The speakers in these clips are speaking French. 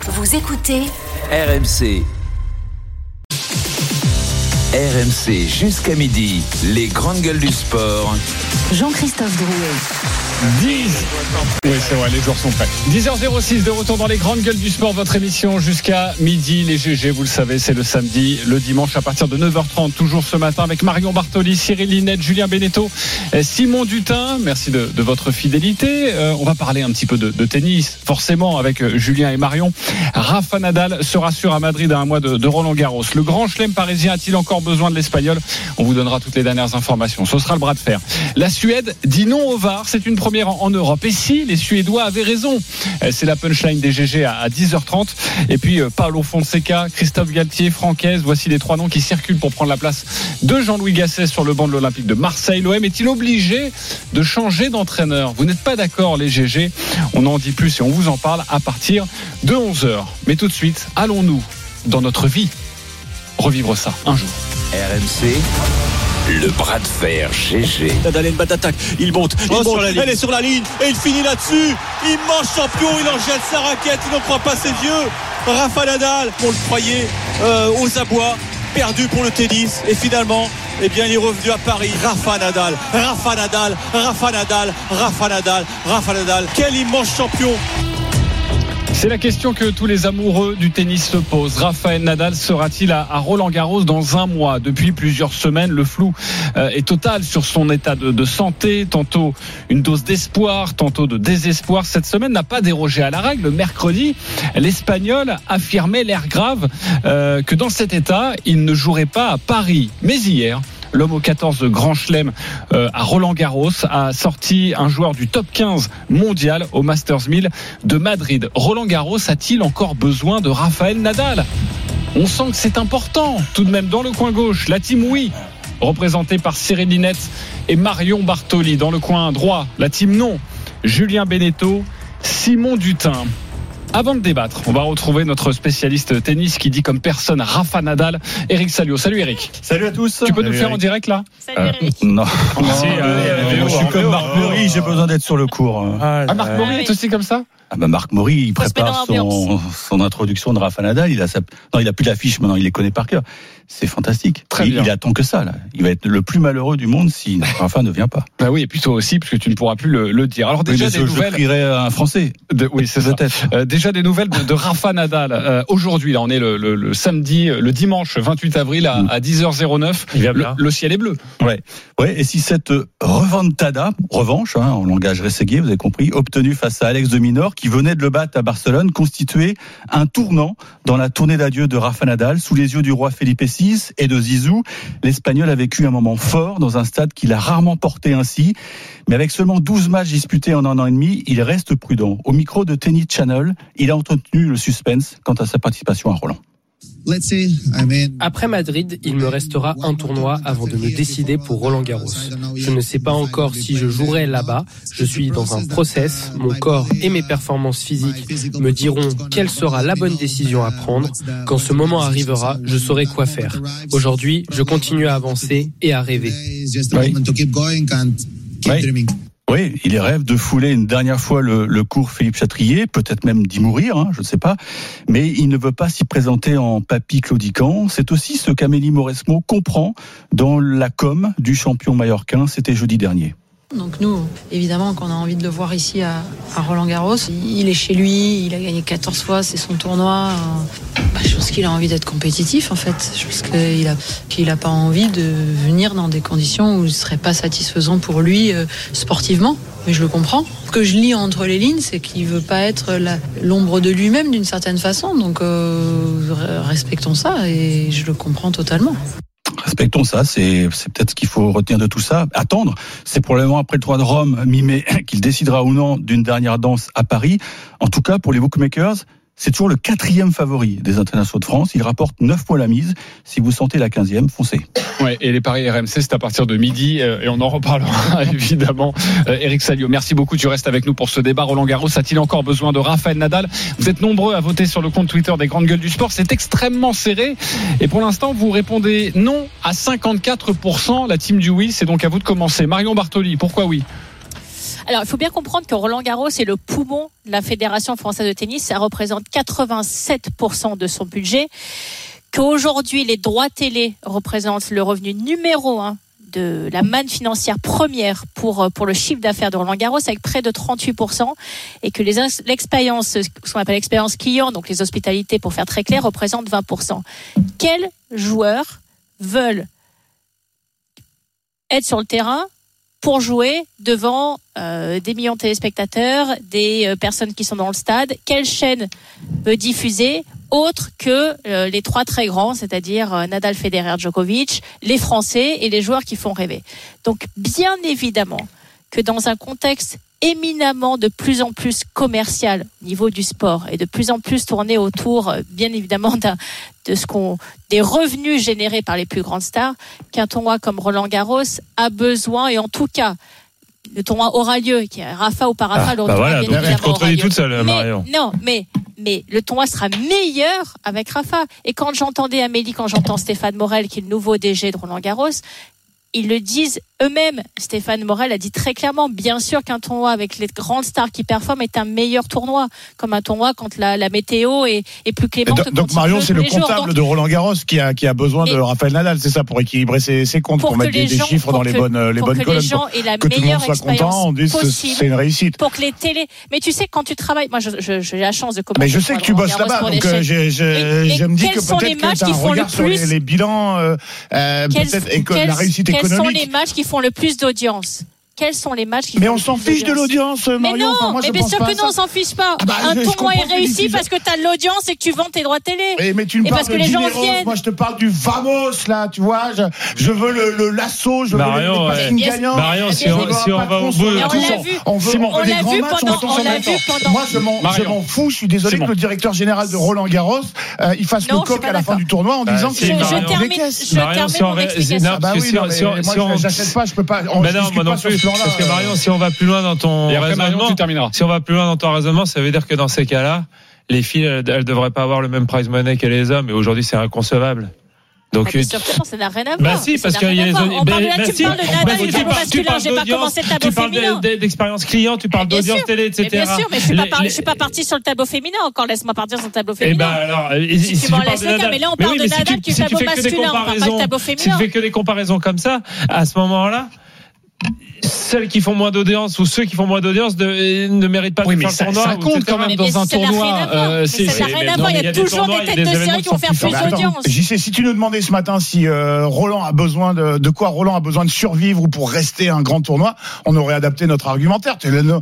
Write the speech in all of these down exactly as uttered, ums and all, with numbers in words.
Vous écoutez R M C. R M C jusqu'à midi, les grandes gueules du sport. Jean-Christophe Drouet. dix Oui, c'est vrai, les jours sont prêts. dix heures zéro six, de retour dans les grandes gueules du sport, votre émission jusqu'à midi. Les G G, vous le savez, c'est le samedi, le dimanche à partir de neuf heures trente, toujours ce matin avec Marion Bartoli, Cyril Linette, Julien Beneteau, Simon Dutin. Merci de, de votre fidélité. Euh, on va parler un petit peu de, de tennis, forcément, avec Julien et Marion. Rafa Nadal se rassure à Madrid à un mois de, de Roland Garros. Le grand chelem parisien a-t-il encore besoin de l'Espagnol? On vous donnera toutes les dernières informations. Ce sera le bras de fer. La Suède dit non au V A R. C'est une première en, en Europe. Et si les Suédois avaient raison? C'est la punchline des G G à, à dix heures trente. Et puis euh, Paolo Fonseca, Christophe Galtier, Francaise. Voici les trois noms qui circulent pour prendre la place de Jean-Louis Gasset sur le banc de l'Olympique de Marseille. L'O M est-il obligé de changer d'entraîneur? Vous n'êtes pas d'accord, les G G? On en dit plus et on vous en parle à partir de onze heures. Mais tout de suite, allons-nous dans notre vie revivre ça un jour? R M C, le bras de fer G G. Nadal a une batte d'attaque, il monte, il oh, monte, elle est sur la ligne et il finit là-dessus. Immense champion, il en jette sa raquette, il n'en croit pas ses yeux. Rafa Nadal, on le croyait euh, aux abois, perdu pour le tennis et finalement, eh bien, il est revenu à Paris. Rafa Nadal, Rafa Nadal, Rafa Nadal, Rafa Nadal, Rafa Nadal, quel immense champion! C'est la question que tous les amoureux du tennis se posent. Rafael Nadal sera-t-il à, à Roland-Garros dans un mois? Depuis plusieurs semaines, le flou euh, est total sur son état de, de santé. Tantôt une dose d'espoir, tantôt de désespoir. Cette semaine n'a pas dérogé à la règle. Mercredi, l'Espagnol affirmait l'air grave euh, que dans cet état, il ne jouerait pas à Paris. Mais hier, l'homme au quatorze Grand Chelem euh, à Roland-Garros a sorti un joueur du top quinze mondial au Masters mille de Madrid. Roland-Garros a-t-il encore besoin de Rafael Nadal? On sent que c'est important. Tout de même, dans le coin gauche, la team oui, représentée par Cyril Linette et Marion Bartoli. Dans le coin droit, la team non, Julien Beneteau, Simon Dutin. Avant de débattre, on va retrouver notre spécialiste tennis qui dit comme personne Rafa Nadal, Eric Salio. Salut Eric. Salut à tous. Tu peux Salut nous faire Eric. En direct là? Salut Eric. Euh, non. non, si, euh, non je suis comme Marc Maury, j'ai besoin d'être sur le cours. Ah, ah Marc Maury est aussi comme ça? Ah bah Marc Maury, il prépare son, son introduction de Rafa Nadal. Il a sa, non, il a plus d'affiche maintenant, il les connaît par cœur. C'est fantastique. Très il, bien. il attend que ça là. Il va être le plus malheureux du monde si Rafa ne vient pas. Bah oui, et puis toi aussi, puisque tu ne pourras plus le, le dire. Alors déjà oui, des je, nouvelles. Je crierai un Français. De, oui, c'est ça. Euh, déjà des nouvelles de, de Rafa Nadal. Euh, aujourd'hui, là, on est le, le, le samedi, le dimanche vingt-huit avril à, à dix heures zéro neuf. Le, le ciel est bleu. Ouais, ouais. Et si cette reventada, revanche, hein, en langage rességué, vous avez compris, obtenue face à Alex de Minaur, qui venait de le battre à Barcelone, constituait un tournant dans la tournée d'adieu de Rafa Nadal sous les yeux du roi Felipe six et de Zizou. L'Espagnol a vécu un moment fort dans un stade qu'il a rarement porté ainsi, mais avec seulement douze matchs disputés en un an et demi, il reste prudent. Au micro de Tennis Channel, il a entretenu le suspense quant à sa participation à Roland. Après Madrid, il me restera un tournoi avant de me décider pour Roland-Garros. Je ne sais pas encore si je jouerai là-bas. Je suis dans un process. Mon corps et mes performances physiques me diront quelle sera la bonne décision à prendre. Quand ce moment arrivera, je saurai quoi faire. Aujourd'hui, je continue à avancer et à rêver. Oui. Oui. Oui, il rêve de fouler une dernière fois le, le cours Philippe Chatrier, peut-être même d'y mourir, hein, je ne sais pas. Mais il ne veut pas s'y présenter en papy claudiquant. C'est aussi ce qu'Amélie Mauresmo comprend dans la com du champion mallorquin. C'était jeudi dernier. Donc nous, évidemment, qu'on a envie de le voir ici à, à Roland-Garros. Il est chez lui, il a gagné quatorze fois, c'est son tournoi. Bah, je pense qu'il a envie d'être compétitif, en fait. Je pense qu'il a, qu'il a pas envie de venir dans des conditions où ce serait pas satisfaisant pour lui euh, sportivement. Mais je le comprends. Ce que je lis entre les lignes, c'est qu'il veut pas être la, l'ombre de lui-même d'une certaine façon. Donc euh, respectons ça et je le comprends totalement. Respectons ça, c'est, c'est peut-être ce qu'il faut retenir de tout ça. Attendre, c'est probablement après le tournoi de Rome, mi-mai, qu'il décidera ou non d'une dernière danse à Paris. En tout cas, pour les bookmakers, c'est toujours le quatrième favori des internationaux de France. Il rapporte neuf points la mise. Si vous sentez la quinzième, foncez. Ouais, et les paris R M C, c'est à partir de midi, euh, et on en reparlera évidemment. Euh, Eric Salio, merci beaucoup. Tu restes avec nous pour ce débat. Roland Garros a-t-il encore besoin de Rafael Nadal? Vous êtes nombreux à voter sur le compte Twitter des Grandes Gueules du Sport. C'est extrêmement serré. Et pour l'instant, vous répondez non à cinquante-quatre pour cent. La team du oui, c'est donc à vous de commencer. Marion Bartoli, pourquoi oui? Alors, il faut bien comprendre que Roland-Garros est le poumon de la Fédération française de tennis. Ça représente quatre-vingt-sept pour cent de son budget. Qu'aujourd'hui, les droits télé représentent le revenu numéro un de la manne financière première pour, pour le chiffre d'affaires de Roland-Garros, avec près de trente-huit pour cent, et que les, l'expérience, ce qu'on appelle l'expérience client, donc les hospitalités, pour faire très clair, représentent vingt pour cent. Quels joueurs veulent être sur le terrain pour jouer devant euh, des millions de téléspectateurs, des euh, personnes qui sont dans le stade? Quelle chaîne veut diffuser autre que euh, les trois très grands, c'est-à-dire euh, Nadal, Federer, Djokovic, les Français et les joueurs qui font rêver? Donc, bien évidemment que dans un contexte éminemment de plus en plus commercial au niveau du sport et de plus en plus tourné autour, euh, bien évidemment, d'un, de ce qu'on, des revenus générés par les plus grandes stars, qu'un tournoi comme Roland-Garros a besoin, et en tout cas, le tournoi aura lieu, qu'il y a Rafa ou pas Rafa, ah, le bah tournoi voilà, bien évidemment aura lieu. toute seule, mais, Marion. Non, mais mais le tournoi sera meilleur avec Rafa. Et quand j'entendais Amélie, quand j'entends Stéphane Morel, qui est le nouveau D G de Roland-Garros, ils le disent eux-mêmes. Stéphane Morel a dit très clairement, bien sûr qu'un tournoi avec les grandes stars qui performent est un meilleur tournoi, comme un tournoi quand la, la météo est, est plus clémente. Donc, donc Marion, c'est le comptable donc, de Roland-Garros qui a, qui a besoin de Raphaël Nadal, c'est ça, pour équilibrer ses, ses comptes, pour, pour mettre des, gens, des chiffres dans que, les bonnes, les bonnes que colonnes, les gens pour aient la que tout le monde soit content, on dit que c'est une réussite. Pour que les télés, mais tu sais, quand tu travailles, moi, je, je, j'ai la chance de commencer. Mais je sais que tu bosses là-bas, donc euh, je, je, mais, je me dis que peut-être que tu as un regard sur les, les bilans, euh, peut-être, et que la réussite économique. Quels sont les matchs qui font le plus d'audience? Quels sont les matchs qui Mais font on s'en fiche de l'audience, Marion. Mais non, enfin, moi, mais je bien pense sûr pas que non, on s'en fiche pas. Ah bah, un je, tournoi je est réussi parce que t'as de l'audience et que tu vends tes droits télé. Et mais tu me et parles parce que de les gens Dineros, viennent. moi je te parle du Vamos là, tu vois. Je, je veux le, le lasso, je Marion, veux les, les ouais. gagnants. Marion, si on, si on va au bout, on l'a vu. On veut on des l'a grands vu matchs, pendant. on On l'a vu pendant. Moi je m'en, je m'en fous. Je suis désolé que le directeur général de Roland Garros, euh, il fasse le coq à la fin du tournoi en disant que je termine. Je termine mon explication. Bah oui, moi j'achète pas, je peux pas. Mais non, moi non plus. Parce que Marion, si on va plus loin dans ton et après, raisonnement, Marion, tu termineras. Si on va plus loin dans ton raisonnement, ça veut dire que dans ces cas-là, les filles, elles, elles devraient pas avoir le même prize money que les hommes. Et aujourd'hui, c'est inconcevable. Donc, ah, certainement, ça n'a rien à voir. Bah si, parce qu'il y a les on parle, là, tu parles de Nadal et du tableau masculin. J'ai pas commencé le tableau féminin. Tu parles d'expérience client, tu parles d'audience télé, et cetera. Bien sûr, mais je suis pas, je suis pas parti sur le tableau féminin encore. Laisse-moi partir sur le tableau féminin. Eh ben alors, si tu m'en laisses le cas, mais là on parle de Nadal qui est le tableau masculin, on parle pas du tableau féminin. Si tu fais que des comparaisons comme ça, à ce moment-là, celles qui font moins d'audience ou ceux qui font moins d'audience de, ne méritent pas oui, de faire ça, le tournoi. Ça compte quand même mais dans un tournoi. Euh, c'est, ça n'a rien à voir. Il y a toujours des têtes de série qui vont faire plus d'audience. J'y sais, si tu nous demandais ce matin si euh, Roland a besoin de, de quoi Roland a besoin de survivre ou pour rester un grand tournoi, on aurait adapté notre argumentaire.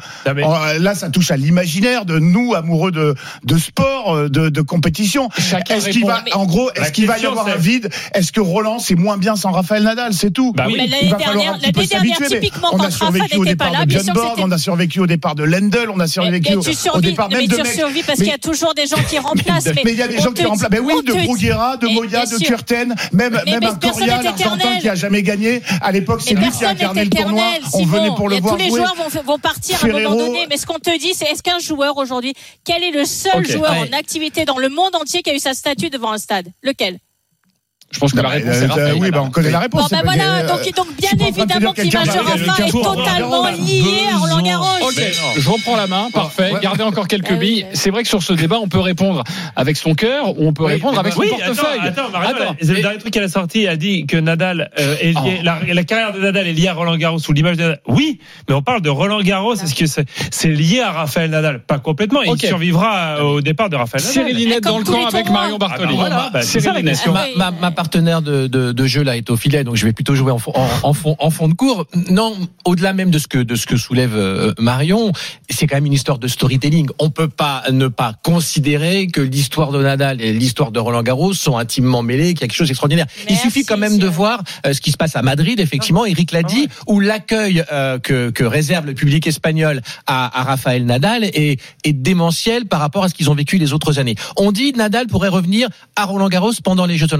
Là, ça touche à l'imaginaire de nous, amoureux de, de sport, de, de compétition. Chacun est-ce qu'il va, en gros, est-ce qu'il va y avoir un vide? Est-ce que Roland, c'est moins bien sans Raphaël Nadal? C'est tout. Bah oui. L'année dernière, l'année dernière, typiquement, on a survécu au départ de Björn Borg, on a survécu au départ de Lendl, on a survécu au départ même de mecs. Mais tu survis parce qu'il y a toujours des gens qui remplacent. Mais il y a des gens qui remplacent. Mais oui, de Bruguera, de Moya, de Kurten, même même un Coria, l'Argentin qui a jamais gagné. À l'époque, c'est lui qui a incarné le tournoi. On venait pour le voir jouer. Tous les joueurs vont partir à un moment donné. Mais ce qu'on te dit, c'est est-ce qu'un joueur aujourd'hui, quel est le seul joueur en activité dans le monde entier qui a eu sa statue devant un stade? Lequel? Je pense que bah, la réponse euh, est Raphaël. Oui, bah, on connaît la réponse. Bon, bah voilà, donc, donc bien évidemment que l'image de Rafa est totalement liée à Roland Garros. Ok, je reprends la main, parfait. Gardez encore quelques billes. C'est vrai que sur ce débat, on peut répondre avec son cœur ou on peut répondre avec son portefeuille. Attends, attends, c'est le dernier truc qu'elle a sorti. Elle a dit que Nadal est lié, la, la carrière de Nadal est liée à Roland Garros ou l'image de Nadal. Oui, mais on parle de Roland Garros. Est-ce que c'est, c'est lié à Raphaël Nadal? Pas complètement. Il survivra au départ de Raphaël Nadal. Cyril Linette dans le camp avec Marion Bartoli. Voilà, c'est ça la question. Ma partenaire de De, de jeu là est au filet, donc je vais plutôt jouer en, en, en, fond, en fond de cours. Non, au-delà même de ce que de ce que soulève euh, Marion, c'est quand même une histoire de storytelling. On peut pas ne pas considérer que l'histoire de Nadal et l'histoire de Roland Garros sont intimement mêlées, quelque chose d'extraordinaire. Merci, Il suffit quand même de voir euh, ce qui se passe à Madrid, effectivement, Eric l'a dit, où l'accueil euh, que, que réserve le public espagnol à, à Raphaël Nadal est, est démentiel par rapport à ce qu'ils ont vécu les autres années. On dit Nadal pourrait revenir à Roland Garros pendant les Jeux Olympiques, mais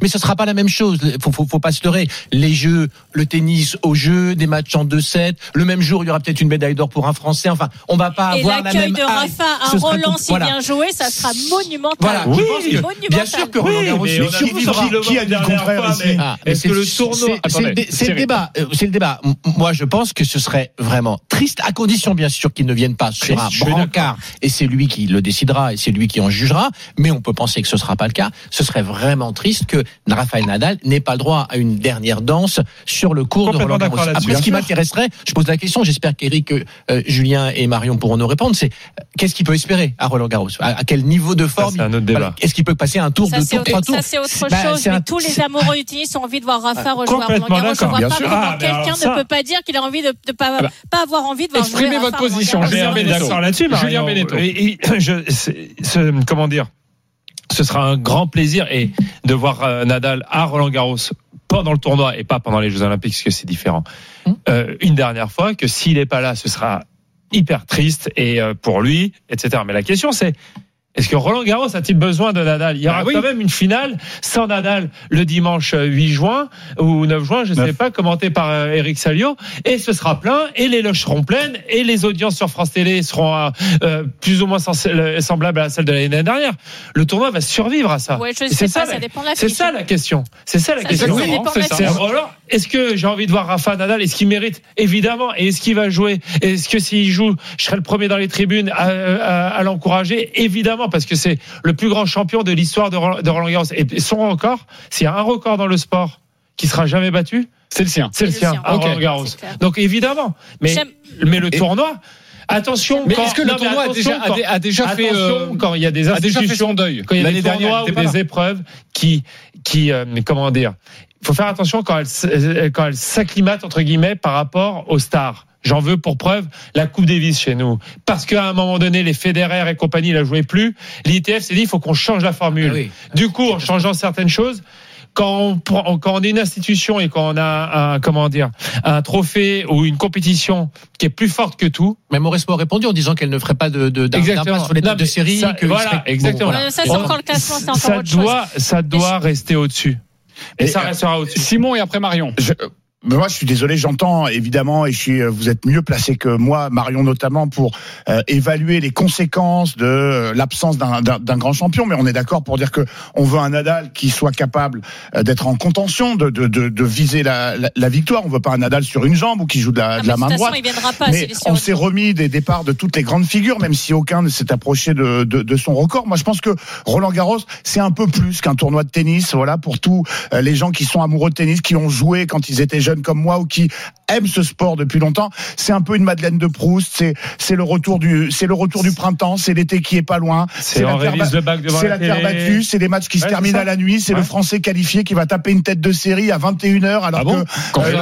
mais ce sera pas la même chose. Faut, faut, faut pas se leurrer. Les jeux, le tennis au jeu, des matchs en deux sept. Le même jour, il y aura peut-être une médaille d'or pour un Français. Enfin, on va pas et avoir la même. Et l'accueil de Rafa à Roland, s'il voilà. vient jouer, ça sera monumental. Voilà. Oui, Je pense que, monumental. bien sûr que Roland Garros. Oui, mais qui, qui, qui a dit le contraire ici? Est-ce que le tournoi c'est le débat. C'est le débat. Moi, je pense que ce serait vraiment triste, à condition bien sûr qu'ils ne viennent pas sur un brancard, et c'est lui qui le décidera et c'est lui qui en jugera. Mais on peut penser que ce sera pas le cas. Ce serait vraiment triste que Rafael Nadal n'ait pas le droit à une dernière danse sur le cours de Roland Garros. Après, ce qui m'intéresserait, je pose la question. J'espère qu'Éric, euh, Julien et Marion pourront nous répondre. C'est qu'est-ce qu'il peut espérer à Roland Garros? À, à quel niveau de forme? Ça, c'est un autre débat. Est-ce qu'il peut passer un tour, ça, deux tours, trois tours? Ça, c'est autre bah, chose. c'est mais un, tous les amoureux du tennis ont envie de voir Rafa rejouer à Roland Garros. Je vois bien pas sûr. comment Ah, quelqu'un ça... ne peut pas dire qu'il a envie de, de pas, ah bah, pas avoir envie de voir exprimez jouer votre Rafa position. Julien Beneteau. D'accord là-dessus, Julien Beneteau. Et, et, je, c'est, c'est, comment dire? Ce sera un grand plaisir et de voir euh, Nadal à Roland Garros pendant le tournoi et pas pendant les Jeux Olympiques, parce que c'est différent. Mmh. Euh, une dernière fois, que s'il n'est pas là, ce sera hyper triste et euh, pour lui, et cetera. Mais la question, c'est est-ce que Roland Garros a-t-il besoin de Nadal? Il y aura bah oui. quand même une finale sans Nadal le dimanche huit juin ou neuf juin, je ne sais pas, commenté par euh, Eric Salio, et ce sera plein, et les loges seront pleines, et les audiences sur France Télé seront euh, plus ou moins sens- semblables à celles de l'année dernière. Le tournoi va survivre à ça. Ouais, je et sais c'est pas, ça, ça dépend de la c'est fiche. ça la question. C'est ça la ça question. Ça oui, dépend c'est de ça. la fiche. Alors, est-ce que j'ai envie de voir Rafa Nadal? Est-ce qu'il mérite? Évidemment. Et est-ce qu'il va jouer? Est-ce que s'il joue, je serai le premier dans les tribunes à, à, à l'encourager? Évidemment, parce que c'est le plus grand champion de l'histoire de Roland, de Roland Garros. Et son record, s'il y a un record dans le sport qui sera jamais battu, c'est le sien. C'est le sien, à Roland Garros. Donc évidemment. Mais, mais le tournoi. Attention, mais quand, est-ce que le non, tournoi a déjà, quand, a déjà fait euh, quand il y a des institutions, deuil, quand il y a des tournois ou des épreuves qui, qui, euh, comment dire, il faut faire attention quand elles, quand elles s'acclimatent entre guillemets par rapport aux stars. J'en veux pour preuve la Coupe Davis chez nous. Parce qu'à un moment donné, les Federer et compagnie ne la jouaient plus. L'I T F s'est dit, il faut qu'on change la formule. Ah oui. Du coup, en changeant certaines choses, quand on, quand on est une institution et quand on a un, comment dire, un trophée ou une compétition qui est plus forte que tout. Mais Mauresmo a répondu en disant qu'elle ne ferait pas de, de, d'impasse sur les têtes de série. Ça, que voilà, serait, exactement. Bon, voilà. Ça, c'est encore le classement, c'est encore ça autre doit, chose. Ça doit rester au-dessus. Et, et ça restera au-dessus. Simon et après Marion. Je... Mais moi, je suis désolé, j'entends évidemment, et je suis, vous êtes mieux placé que moi, Marion notamment, pour euh, évaluer les conséquences de euh, l'absence d'un, d'un, d'un grand champion. Mais on est d'accord pour dire que on veut un Nadal qui soit capable euh, d'être en contention, de, de, de, de viser la, la, la victoire. On veut pas un Nadal sur une jambe ou qui joue de la, ah, de la main droite. Façon, il viendra pas, mais on s'est remis des départs de toutes les grandes figures, même si aucun ne s'est approché de, de, de son record. Moi, je pense que Roland Garros, c'est un peu plus qu'un tournoi de tennis. Voilà, pour tous euh, les gens qui sont amoureux de tennis, qui ont joué quand ils étaient jeunes comme moi ou qui aiment ce sport depuis longtemps. C'est un peu une Madeleine de Proust. C'est c'est le retour du c'est le retour du printemps. C'est l'été qui est pas loin. C'est, c'est la terre, ba- c'est la terre battue. C'est des matchs qui ouais, se terminent à la nuit. C'est ouais. le Français qualifié qui va taper une tête de série à vingt et une heures alors ah bon que. Euh,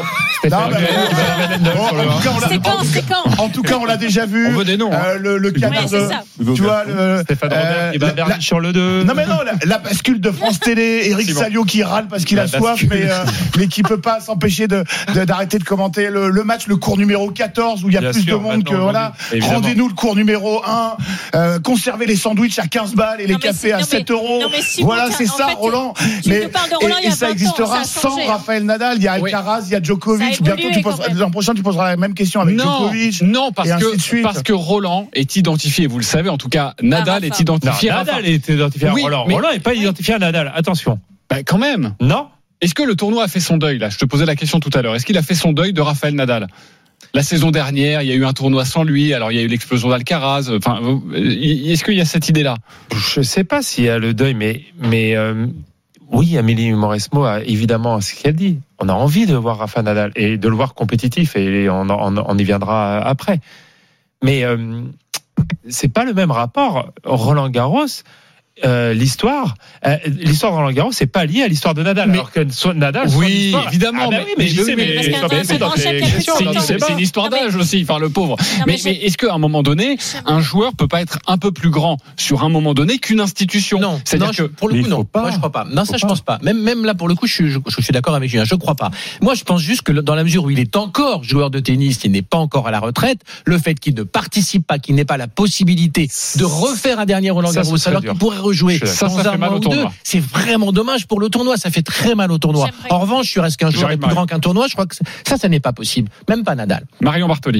en tout cas, on l'a déjà vu. On veut des noms. Euh, le le cadre de. Tu vois le. Stéphane Robert qui va Bernard sur le deux. Non mais non, la bascule de France Télé. Eric Salio qui râle parce qu'il a soif, mais mais qui peut pas s'empêcher de d'arrêter de commenter le, le match, le cours numéro quatorze où il y a Bien plus sûr, de monde que voilà. Évidemment. Rendez-nous le cours numéro un, euh, conservez les sandwichs à quinze balles et les non, cafés à sept euros. Si voilà, c'est ça, fait, Roland. Mais, Roland et, et ça existera ans, ça sans Raphaël Nadal. Il y a Alcaraz, il y a Djokovic. Bientôt, tu poses, l'an prochain, tu poseras la même question avec non, Djokovic. Non, parce que, parce que Roland est identifié, vous le savez, en tout cas, Nadal ah, est identifié non, à Nadal est identifié à oui, Roland. Mais, Roland n'est pas identifié à Nadal. Attention. Bah, quand même. Non. Est-ce que le tournoi a fait son deuil là? Je te posais la question tout à l'heure. Est-ce qu'il a fait son deuil de Raphaël Nadal? La saison dernière, il y a eu un tournoi sans lui. Alors il y a eu l'explosion d'Alcaraz. Enfin, est-ce qu'il y a cette idée-là? Je ne sais pas s'il y a le deuil, mais mais euh, oui, Amélie Mauresmo a évidemment ce qu'elle dit. On a envie de voir Rafa Nadal et de le voir compétitif, et on, on, on y viendra après. Mais euh, c'est pas le même rapport. Roland Garros. Euh, l'histoire, euh, l'histoire de Roland Garros, c'est pas lié à l'histoire de Nadal. Mais, alors que Nadal, oui, évidemment. Ah bah oui, mais, mais, oui, mais, mais, mais c'est, dans c'est, c'est, c'est une histoire d'âge aussi, enfin le pauvre. Non, mais, mais, mais est-ce qu'à un moment donné, un joueur peut pas être un peu plus grand sur un moment donné qu'une institution? Non, c'est-à-dire non, que pour le coup, non. Pas. Moi, je crois pas. Non, ça, je pense pas. Même, même là, pour le coup, je, je, je suis d'accord avec Julien. Je crois pas. Moi, je pense juste que dans la mesure où il est encore joueur de tennis, il n'est pas encore à la retraite, le fait qu'il ne participe pas, qu'il n'ait pas la possibilité de refaire un dernier Roland Garros, alors qu'il pourrait rejouer ça, dans ça un fait mal mois au ou deux, tournoi. c'est vraiment dommage pour le tournoi. Ça fait très mal au tournoi. J'aimerais... En revanche, tu restes qu'un joueur est plus Marie. grand qu'un tournoi. Je crois que ça, ça n'est pas possible. Même pas Nadal. Marion Bartoli.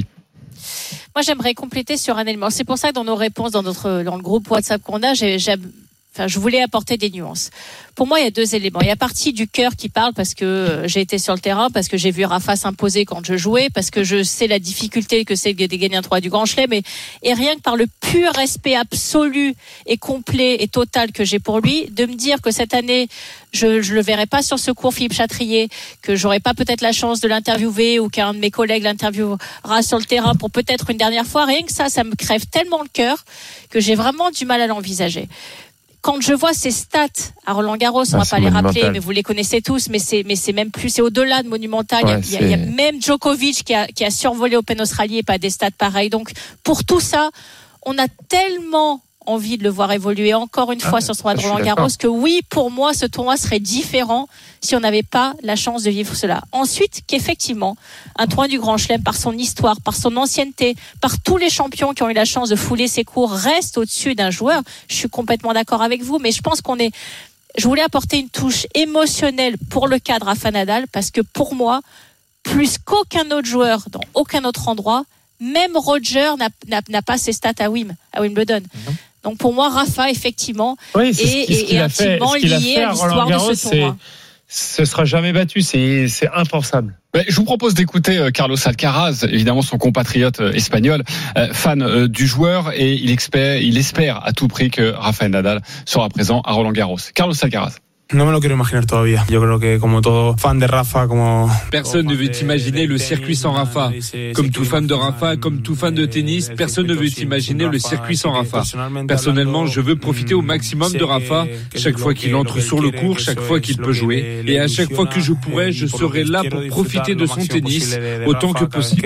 Moi, j'aimerais compléter sur un élément. C'est pour ça que dans nos réponses, dans notre, dans le groupe WhatsApp qu'on a, j'ai, j'ai, enfin, je voulais apporter des nuances. Pour moi, il y a deux éléments. Il y a partie du cœur qui parle parce que j'ai été sur le terrain, parce que j'ai vu Rafa s'imposer quand je jouais, parce que je sais la difficulté que c'est de gagner un tournoi du Grand Chelem, et, et rien que par le pur respect absolu et complet et total que j'ai pour lui, de me dire que cette année, je, je le verrai pas sur ce cours Philippe Chatrier, que j'aurai pas peut-être la chance de l'interviewer ou qu'un de mes collègues l'interviewera sur le terrain pour peut-être une dernière fois. Rien que ça, ça me crève tellement le cœur que j'ai vraiment du mal à l'envisager. Quand je vois ces stats à Roland-Garros, on ah, va pas les monumental. rappeler, mais vous les connaissez tous, mais c'est, mais c'est même plus, c'est au-delà de monumental. Ouais, il, y a, il y a même Djokovic qui a, qui a survolé Open Australie et pas des stats pareils. Donc, pour tout ça, on a tellement envie de le voir évoluer encore une fois ah, sur ce tournoi de Roland-Garros que oui, pour moi, ce tournoi serait différent si on n'avait pas la chance de vivre cela. Ensuite, qu'effectivement, un tournoi du Grand Chelem, par son histoire, par son ancienneté, par tous les champions qui ont eu la chance de fouler ses cours, reste au-dessus d'un joueur. Je suis complètement d'accord avec vous, mais je pense qu'on est... Je voulais apporter une touche émotionnelle pour le cadre Rafa Nadal, parce que pour moi, plus qu'aucun autre joueur dans aucun autre endroit, même Roger n'a, n'a, n'a pas ses stats à, Wim, à Wimbledon. Mmh. Donc pour moi, Rafa, effectivement, oui, est, ce qui, ce est intimement lié à, à l'histoire de ce tournoi. Ce sera jamais battu, c'est, c'est impensable. Je vous propose d'écouter Carlos Alcaraz, évidemment son compatriote espagnol, fan du joueur, et il espère, il espère à tout prix que Rafael Nadal sera présent à Roland-Garros. Carlos Alcaraz. No me lo quiero imaginar todavía. Yo creo que como todo fan de Rafa, como personne ne veut imaginer le circuit sans Rafa. Comme tout fan de Rafa, comme tout fan de tennis, personne ne veut imaginer le circuit sans Rafa. Personnellement, je veux profiter au maximum de Rafa chaque fois qu'il entre sur le court, chaque fois qu'il peut jouer, et à chaque fois que je pourrai, je serai là pour profiter de son tennis autant que possible.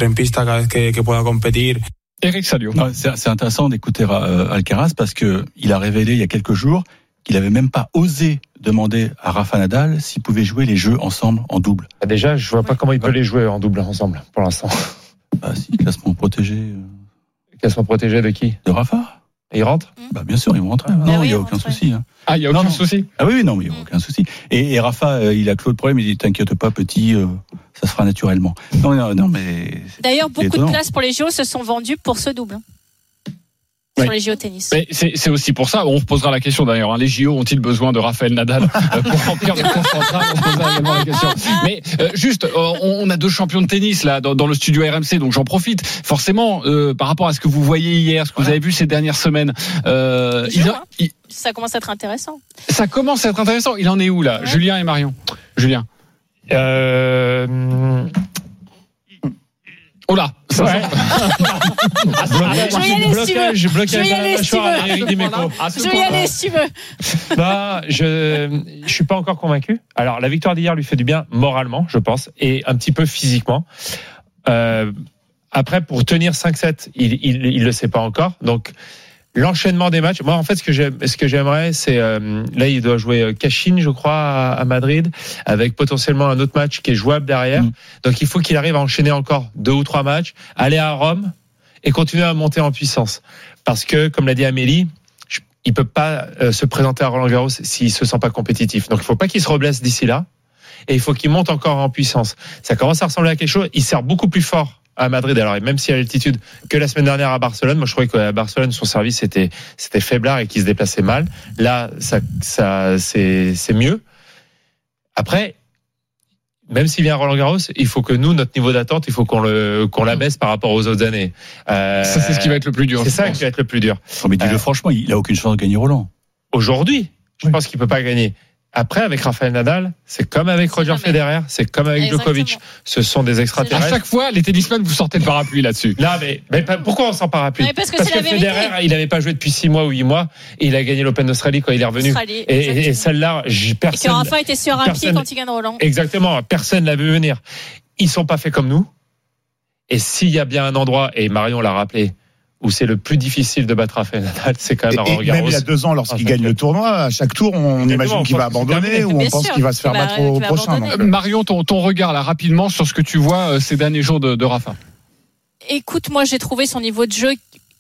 Eric Salio. C'est, c'est intéressant d'écouter euh, Alcaraz parce que il a révélé il y a quelques jours qu'il avait même pas osé demander à Rafa Nadal s'ils pouvaient jouer les jeux ensemble en double. Bah déjà, je vois pas comment il peut les jouer en double ensemble pour l'instant. Bah si, classement protégé. Euh... Classement protégé de qui ? De Rafa. Et il rentre ? Bah bien sûr, ils vont rentrer. Ah, non, il oui, y a aucun souci. Hein. Ah, il y a aucun non, non. souci. Ah oui, non, mais il y a aucun souci. Et, et Rafa, euh, il a clos le problème. Il dit t'inquiète pas, petit, euh, ça se fera naturellement. Non, non, non, mais. D'ailleurs, beaucoup de places pour les J O se sont vendues pour ce double. Sur oui. les J O tennis. Mais c'est, c'est aussi pour ça, on reposera la question d'ailleurs, hein, les J O ont-ils besoin de Rafael Nadal pour remplir le cours central? On se posera également la question. Mais euh, juste, euh, on a deux champions de tennis là dans, dans le studio R M C, donc j'en profite. Forcément, euh, par rapport à ce que vous voyez hier, ce que voilà. vous avez vu ces dernières semaines, euh, il, hein. il, ça commence à être intéressant. Ça commence à être intéressant. Il en est où là, ouais. Julien et Marion? Julien. Euh... Oh là, ça ouais. Je vais y aller si tu veux. Je vais y aller si tu veux. Je vais y aller si tu veux. Bah, je je suis pas encore convaincu. Alors la victoire d'hier lui fait du bien moralement, je pense, et un petit peu physiquement. Euh, après, pour tenir cinq sept, il il il le sait pas encore. Donc l'enchaînement des matchs. Moi, en fait, ce que j'aime, ce que j'aimerais, c'est euh, là, il doit jouer Cachine, je crois, à, à Madrid, avec potentiellement un autre match qui est jouable derrière. Mmh. Donc, il faut qu'il arrive à enchaîner encore deux ou trois matchs, aller à Rome et continuer à monter en puissance. Parce que, comme l'a dit Amélie, je, il peut pas euh, se présenter à Roland-Garros s'il se sent pas compétitif. Donc, il faut pas qu'il se reblesse d'ici là, et il faut qu'il monte encore en puissance. Ça commence à ressembler à quelque chose. Il sert beaucoup plus fort à Madrid, alors même si à l'altitude que la semaine dernière à Barcelone. Moi je trouvais qu'à Barcelone son service était c'était faiblard et qu'il se déplaçait mal. Là ça ça c'est c'est mieux. Après, même s'il vient à Roland-Garros, il faut que nous, notre niveau d'attente, il faut qu'on le qu'on l'abaisse par rapport aux autres années. Euh, ça c'est ce qui va être le plus dur. C'est ça qui va être le plus dur. Non, mais dis-le euh, franchement, il a aucune chance de gagner Roland. Aujourd'hui, je oui. pense qu'il peut pas gagner. Après, avec Rafael Nadal, c'est comme avec Roger Federer, c'est comme avec Exactement. Djokovic. Ce sont des extraterrestres. À chaque fois, les tennismen, vous sortez le parapluie là-dessus. Là, mais, mais pourquoi on sort parapluie? Parce que, parce c'est que la Federer, il n'avait pas joué depuis six mois ou huit mois, et il a gagné l'Open d'Australie quand il est revenu. Australie, et, et celle-là, personne. Et que Rafa était sur un pied quand il gagne Roland. Exactement. Personne l'a vu venir. Ils sont pas faits comme nous. Et s'il y a bien un endroit, et Marion l'a rappelé, où c'est le plus difficile de battre Rafael Nadal, c'est quand même à Roland-Garros. Même il y a deux ans, lorsqu'il gagne le tournoi, à chaque tour, on Exactement, imagine on qu'il va abandonner ou on pense sûr, qu'il va se faire battre au prochain. Donc. Marion, ton, ton regard là rapidement sur ce que tu vois euh, ces derniers jours de, de Rafa. Écoute, moi j'ai trouvé son niveau de jeu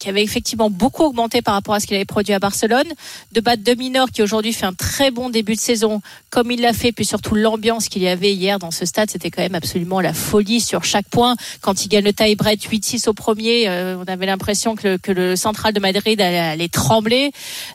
qui avait effectivement beaucoup augmenté par rapport à ce qu'il avait produit à Barcelone, de battre De Minaur qui aujourd'hui fait un très bon début de saison comme il l'a fait, puis surtout l'ambiance qu'il y avait hier dans ce stade, c'était quand même absolument la folie sur chaque point. Quand il gagne le tie-break huit six au premier, euh, on avait l'impression que le, que le central de Madrid allait, allait trembler.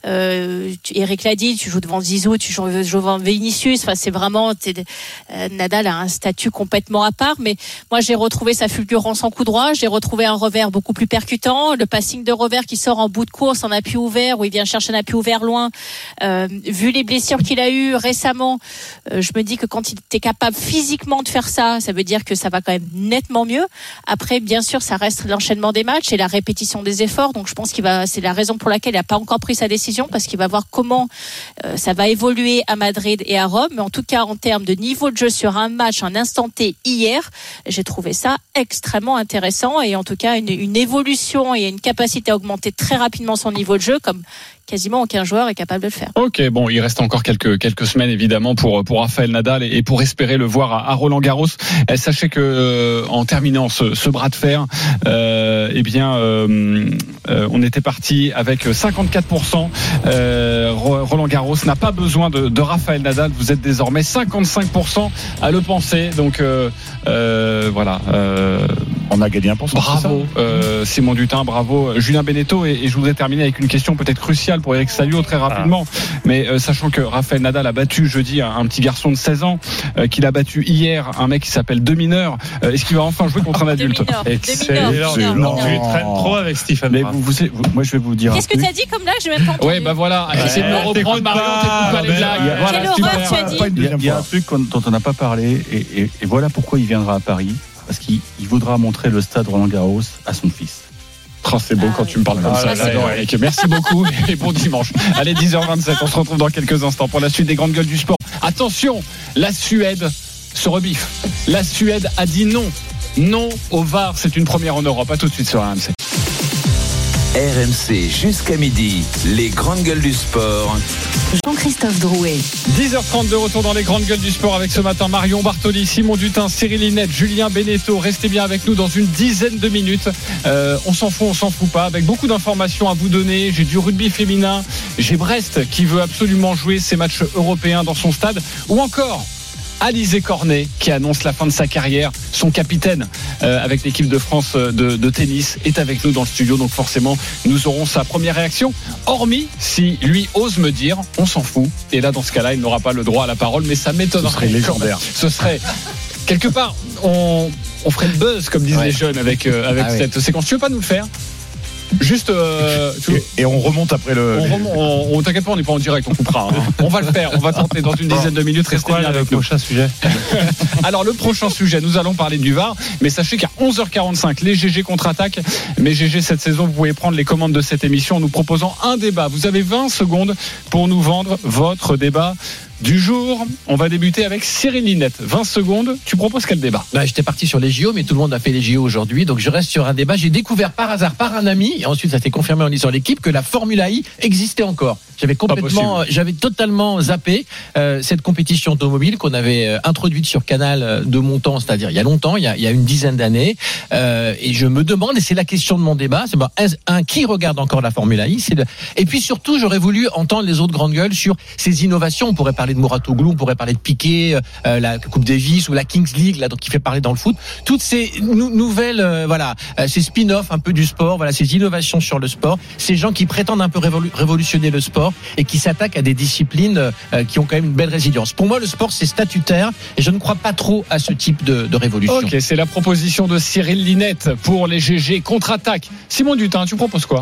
Euh, Eric l'a dit, tu joues devant Zizou, tu joues devant Vinicius, enfin c'est vraiment euh, Nadal a un statut complètement à part, mais moi j'ai retrouvé sa fulgurance en coup droit, j'ai retrouvé un revers beaucoup plus percutant, le passing de revers qui sort en bout de course en appui ouvert, où il vient chercher un appui ouvert loin. Euh, vu les blessures qu'il a eues récemment, euh, je me dis que quand il était capable physiquement de faire ça, ça veut dire que ça va quand même nettement mieux. Après, bien sûr, ça reste l'enchaînement des matchs et la répétition des efforts, donc je pense qu'il va, c'est la raison pour laquelle il n'a pas encore pris sa décision, parce qu'il va voir comment euh, ça va évoluer à Madrid et à Rome, mais en tout cas en termes de niveau de jeu sur un match, un instant T hier, j'ai trouvé ça extrêmement intéressant, et en tout cas une, une évolution et une capacité à augmenter très rapidement son niveau de jeu comme quasiment aucun joueur est capable de le faire. Ok, bon, il reste encore quelques quelques semaines évidemment pour pour Rafael Nadal et, et pour espérer le voir à, à Roland Garros. Et sachez que euh, en terminant ce, ce bras de fer, euh, eh bien, euh, euh, on était parti avec cinquante-quatre pour cent. Euh, Roland Garros n'a pas besoin de, de Rafael Nadal. Vous êtes désormais cinquante-cinq pour cent à le penser. Donc euh, euh, voilà. Euh, on a gagné un pour cent. Bravo, euh, Simon Dutin, bravo Julien Beneteau. Et, et je voudrais terminer avec une question peut-être cruciale pour Eric Salio très rapidement, ah. mais euh, sachant que Rafael Nadal a battu jeudi un, un petit garçon de seize ans, euh, qu'il a battu hier un mec qui s'appelle De Minaur, euh, est-ce qu'il va enfin jouer contre un adulte? Excellent. Tu traînes trop avec Stéphane. Mais vous, vous, vous, moi je vais vous dire. Qu'est-ce que tu as dit comme là? J'ai même pas entendu. Ouais, bah voilà. Ouais. Essayez de me reprendre, Marion. T'écoutes pas les blagues. Voilà, quelle horreur tu as dit? Il y a, il y a un truc dont on n'a pas parlé, et, et, et voilà pourquoi il viendra à Paris, parce qu'il il voudra montrer le stade Roland Garros à son fils. Oh, c'est beau ah, quand oui. tu me parles comme ah, ça. Là, là, Eric. Merci beaucoup et bon dimanche. Allez, dix heures vingt-sept, on se retrouve dans quelques instants pour la suite des grandes gueules du sport. Attention, la Suède se rebiffe. La Suède a dit non. Non au V A R, c'est une première en Europe. À tout de suite sur R M C. R M C jusqu'à midi, les grandes gueules du sport. Jean-Christophe Drouet. dix heures trente de retour dans les grandes gueules du sport avec ce matin Marion Bartoli, Simon Dutin, Cyril Linette, Julien Beneteau. Restez bien avec nous dans une dizaine de minutes. Euh, on s'en fout, on s'en fout pas. Avec beaucoup d'informations à vous donner. J'ai du rugby féminin. J'ai Brest qui veut absolument jouer ses matchs européens dans son stade. Ou encore Alizé Cornet qui annonce la fin de sa carrière. Son capitaine euh, avec l'équipe de France de, de tennis est avec nous dans le studio, donc forcément nous aurons sa première réaction, hormis si lui ose me dire on s'en fout, et là dans ce cas-là il n'aura pas le droit à la parole, mais ça m'étonnerait. Ce serait légendaire. Ce serait quelque part on, on ferait le buzz comme disent ouais. les jeunes avec, euh, avec ah cette ouais. séquence. Tu veux pas nous le faire? Juste euh, tu et, et on remonte après le. On, remonte, on, on t'inquiète pas, on n'est pas en direct, on coupera. Hein. On va le faire, on va tenter dans une dizaine de minutes. Restez bien avec le nous. Prochain sujet. Alors le prochain sujet, nous allons parler du V A R, mais sachez qu'à onze heures quarante-cinq, les G G contre-attaquent. Mais G G cette saison, vous pouvez prendre les commandes de cette émission en nous proposant un débat. Vous avez vingt secondes pour nous vendre votre débat du jour. On va débuter avec Cyril Linette. vingt secondes, tu proposes quel débat? Bah, j'étais parti sur les J O, mais tout le monde a fait les J O aujourd'hui, donc je reste sur un débat. J'ai découvert par hasard, par un ami, et ensuite ça a été confirmé en lisant l'équipe, que la Formule I existait encore. J'avais complètement, j'avais totalement zappé euh, cette compétition automobile qu'on avait euh, introduite sur Canal euh, de mon temps, c'est-à-dire il y a longtemps, il y a, il y a une dizaine d'années, euh, et je me demande, et c'est la question de mon débat, c'est ben, un, qui regarde encore la Formule I, c'est le... et puis surtout j'aurais voulu entendre les autres grandes gueules sur ces innovations. On pourrait parler de Mouratoglou, on pourrait parler de Piquet, euh, la Coupe Davis ou la Kings League, là, donc qui fait parler dans le foot. Toutes ces nou- nouvelles, euh, voilà, euh, ces spin-offs un peu du sport, voilà, ces innovations sur le sport, ces gens qui prétendent un peu révolu- révolutionner le sport et qui s'attaquent à des disciplines euh, qui ont quand même une belle résilience. Pour moi, le sport c'est statutaire et je ne crois pas trop à ce type de, de révolution. Ok, c'est la proposition de Cyril Linette pour les G G contre-attaque. Simon Dutin, tu proposes quoi?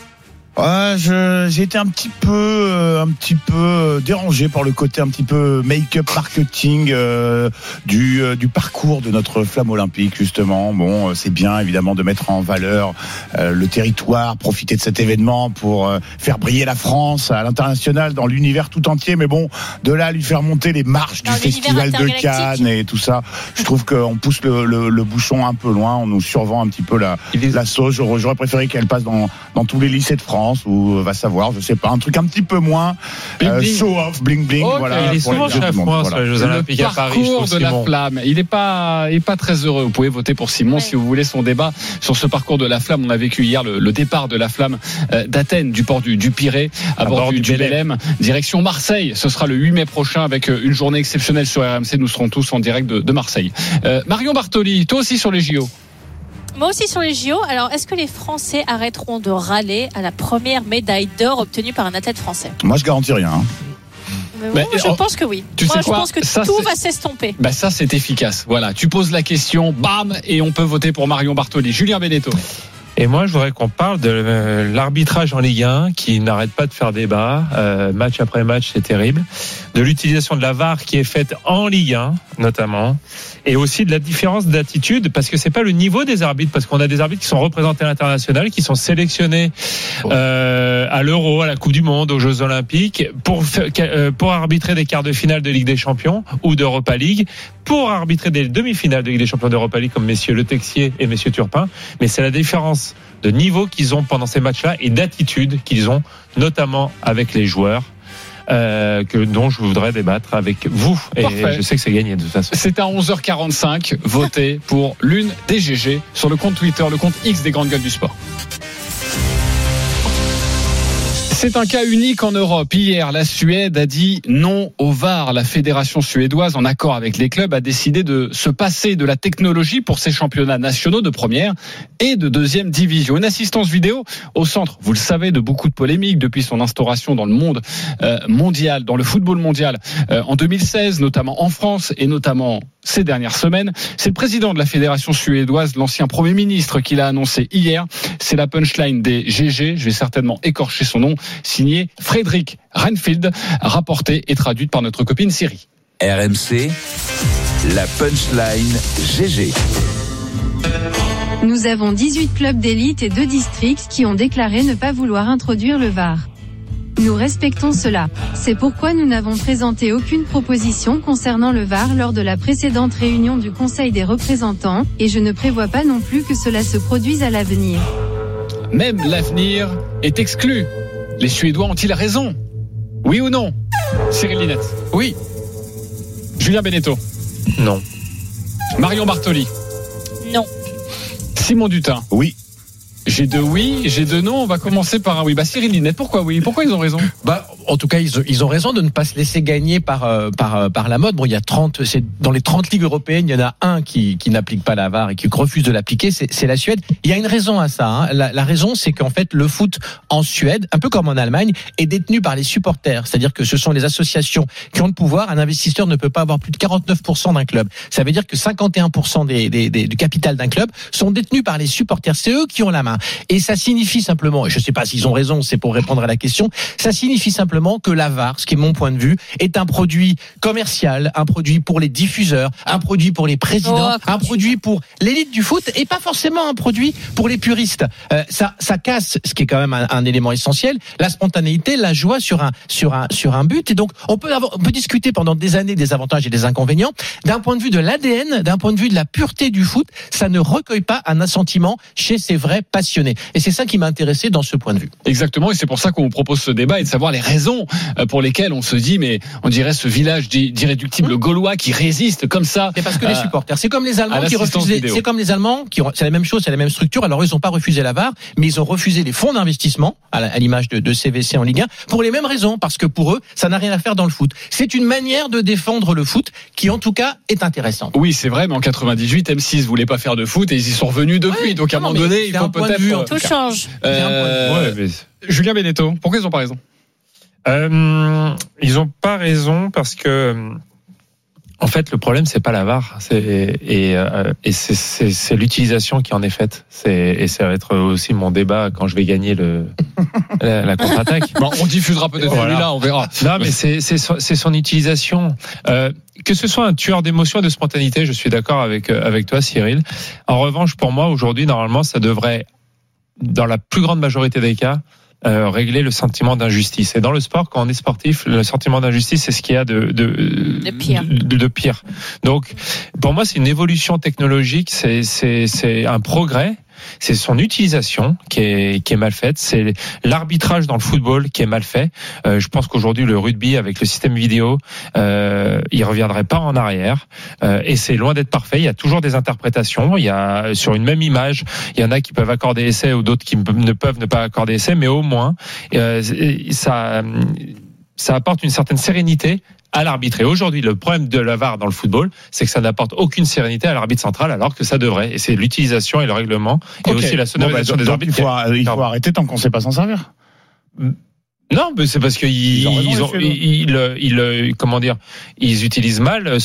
Ouais, je, j'ai été un petit peu, euh, un petit peu dérangé par le côté un petit peu make-up marketing euh, du euh, du parcours de notre flamme olympique justement. Bon, c'est bien évidemment de mettre en valeur euh, le territoire, profiter de cet événement pour euh, faire briller la France à l'international, dans l'univers tout entier. Mais bon, de là à lui faire monter les marches dans du festival de Cannes et tout ça, je trouve qu'on pousse le, le, le bouchon un peu loin. On nous survend un petit peu la, la sauce. J'aurais préféré qu'elle passe dans dans tous les lycées de France. France ou va savoir, je sais pas, un truc un petit peu moins euh, show off, bling bling. Okay, voilà. Il est souvent chef France sur les Jeux Olympiques à Paris. Le parcours de la flamme, il n'est pas, il est pas très heureux. Vous pouvez voter pour Simon ouais. si vous voulez son débat sur ce parcours de la flamme. On a vécu hier le, le départ de la flamme euh, d'Athènes, du port du, du Pirée, à, à bord, bord du, du Belém, direction Marseille. Ce sera le huit mai prochain avec une journée exceptionnelle sur R M C. Nous serons tous en direct de, de Marseille. Euh, Marion Bartoli, toi aussi sur les J O. Moi aussi sur les J O. Alors, est-ce que les Français arrêteront de râler à la première médaille d'or obtenue par un athlète français ? Moi, je garantis rien. Hein. Mais moi, bah, je oh, pense que oui. Tu moi, sais je quoi pense que ça, tout c'est... va s'estomper. Bah ça, c'est efficace. Voilà, tu poses la question, bam, et on peut voter pour Marion Bartoli. Julien Beneteau. Et moi, je voudrais qu'on parle de euh, l'arbitrage en Ligue un qui n'arrête pas de faire débat, euh, match après match, c'est terrible. De l'utilisation de la V A R qui est faite en Ligue un, notamment, et aussi de la différence d'attitude, parce que c'est pas le niveau des arbitres, parce qu'on a des arbitres qui sont représentés à l'international, qui sont sélectionnés euh, à l'Euro, à la Coupe du Monde, aux Jeux Olympiques, pour euh, pour arbitrer des quarts de finale de Ligue des Champions ou d'Europa League, pour arbitrer des demi-finales de Ligue des Champions d'Europa League, comme messieurs Le Texier et messieurs Turpin. Mais c'est la différence de niveau qu'ils ont pendant ces matchs-là et d'attitude qu'ils ont, notamment avec les joueurs. Euh, que dont je voudrais débattre avec vous. Et Parfait. Je sais que c'est gagné de toute façon. C'est à onze heures quarante-cinq. Votez pour l'une des G G sur le compte Twitter, le compte X des Grandes Gueules du Sport. C'est un cas unique en Europe. Hier, la Suède a dit non au V A R. La fédération suédoise, en accord avec les clubs, a décidé de se passer de la technologie pour ses championnats nationaux de première et de deuxième division. Une assistance vidéo au centre, vous le savez, de beaucoup de polémiques depuis son instauration dans le monde euh, mondial, dans le football mondial euh, en deux mille seize, notamment en France et notamment ces dernières semaines. C'est le président de la fédération suédoise, l'ancien Premier ministre, qui l'a annoncé hier. C'est la punchline des G G, je vais certainement écorcher son nom, signé Frédéric Reinfeldt, rapporté et traduite par notre copine Siri. R M C, la punchline G G. Nous avons dix-huit clubs d'élite et deux districts qui ont déclaré ne pas vouloir introduire le V A R. Nous respectons cela. C'est pourquoi nous n'avons présenté aucune proposition concernant le V A R lors de la précédente réunion du Conseil des représentants, et je ne prévois pas non plus que cela se produise à l'avenir. Même l'avenir est exclu. Les Suédois ont-ils raison ? Oui ou non ? Cyril Linette. Oui. Julien Beneteau. Non. Marion Bartoli. Non. Simon Dutin. Oui. J'ai deux oui, j'ai deux non. On va commencer par un oui. Bah, Cyril Linette, pourquoi oui ? Pourquoi ils ont raison ? Bah, en tout cas, ils ont, ils ont raison de ne pas se laisser gagner par, euh, par, euh, par la mode. Bon, il y a trente, c'est dans les trente ligues européennes, il y en a un qui, qui n'applique pas la V A R et qui refuse de l'appliquer. C'est, c'est la Suède. Il y a une raison à ça, hein. La, la raison, c'est qu'en fait, le foot en Suède, un peu comme en Allemagne, est détenu par les supporters. C'est-à-dire que ce sont les associations qui ont le pouvoir. Un investisseur ne peut pas avoir plus de quarante-neuf pour cent d'un club. Ça veut dire que cinquante et un pour cent des, des, des, du capital d'un club sont détenus par les supporters. C'est eux qui ont la main. Et ça signifie signifie simplement, et je ne sais pas s'ils ont raison, c'est pour répondre à la question, ça signifie simplement que la V A R, ce qui est mon point de vue, est un produit commercial, un produit pour les diffuseurs, un produit pour les présidents, oh, un produit pour l'élite du foot et pas forcément un produit pour les puristes. Euh, ça, ça casse, ce qui est quand même un, un élément essentiel, la spontanéité, la joie sur un, sur un, sur un but. Et donc, on peut avoir, on peut discuter pendant des années des avantages et des inconvénients. D'un point de vue de l'A D N, d'un point de vue de la pureté du foot, ça ne recueille pas un assentiment chez ces vrais passionnés. Et c'est ça qui m'a intéressé dans ce point de vue. Exactement, et c'est pour ça qu'on vous propose ce débat et de savoir les raisons pour lesquelles on se dit, mais on dirait ce village d'irréductibles mmh. gaulois qui résiste comme ça. C'est parce que euh, les supporters, c'est comme les Allemands qui refusaient, c'est comme les Allemands qui, c'est la même chose, c'est la même structure. Alors ils n'ont pas refusé la V A R, mais ils ont refusé les fonds d'investissement à, à l'image de, de C V C en Ligue un pour les mêmes raisons, parce que pour eux, ça n'a rien à faire dans le foot. C'est une manière de défendre le foot qui, en tout cas, est intéressante. Oui, c'est vrai, mais en quatre-vingt-dix-huit, M six voulait pas faire de foot et ils y sont revenus depuis. Ouais, donc à un moment donné, il faut peut-être vue, tout change. Euh, ouais, mais... Julien Beneteau, pourquoi ils n'ont pas raison ? euh, Ils n'ont pas raison parce que, en fait, le problème c'est pas la V A R, c'est et, euh, et c'est, c'est, c'est l'utilisation qui en est faite. C'est et ça va être aussi mon débat quand je vais gagner le la, la contre-attaque. Bon, on diffusera peut-être voilà. celui-là, on verra. Non, mais c'est c'est c'est son utilisation. Euh, que ce soit un tueur d'émotion et de spontanéité, je suis d'accord avec avec toi, Cyril. En revanche, pour moi, aujourd'hui, normalement, ça devrait, dans la plus grande majorité des cas, euh, régler le sentiment d'injustice. Et dans le sport, quand on est sportif, le sentiment d'injustice, c'est ce qu'il y a de de, de, pire. de, de pire. Donc, pour moi, c'est une évolution technologique, c'est c'est c'est un progrès. c'est son utilisation qui est qui est mal faite, c'est l'arbitrage dans le football qui est mal fait. Euh, je pense qu'aujourd'hui le rugby avec le système vidéo, euh, il reviendrait pas en arrière, euh, et c'est loin d'être parfait. Il y a toujours des interprétations. Il y a sur une même image, il y en a qui peuvent accorder essai ou d'autres qui ne peuvent ne pas accorder essai, mais au moins euh, ça ça apporte une certaine sérénité à l'arbitre. Et aujourd'hui, le problème de la V A R dans le football, c'est que ça n'apporte aucune sérénité à l'arbitre central, alors que ça devrait. Et c'est l'utilisation et le règlement, et okay. aussi la sonorisation bon, bah, des arbitres. Il faut, il faut arrêter tant qu'on ne sait pas s'en servir. Non, mais c'est parce qu'ils ils ont, ils ont ils, ils, ils, comment dire, ils utilisent mal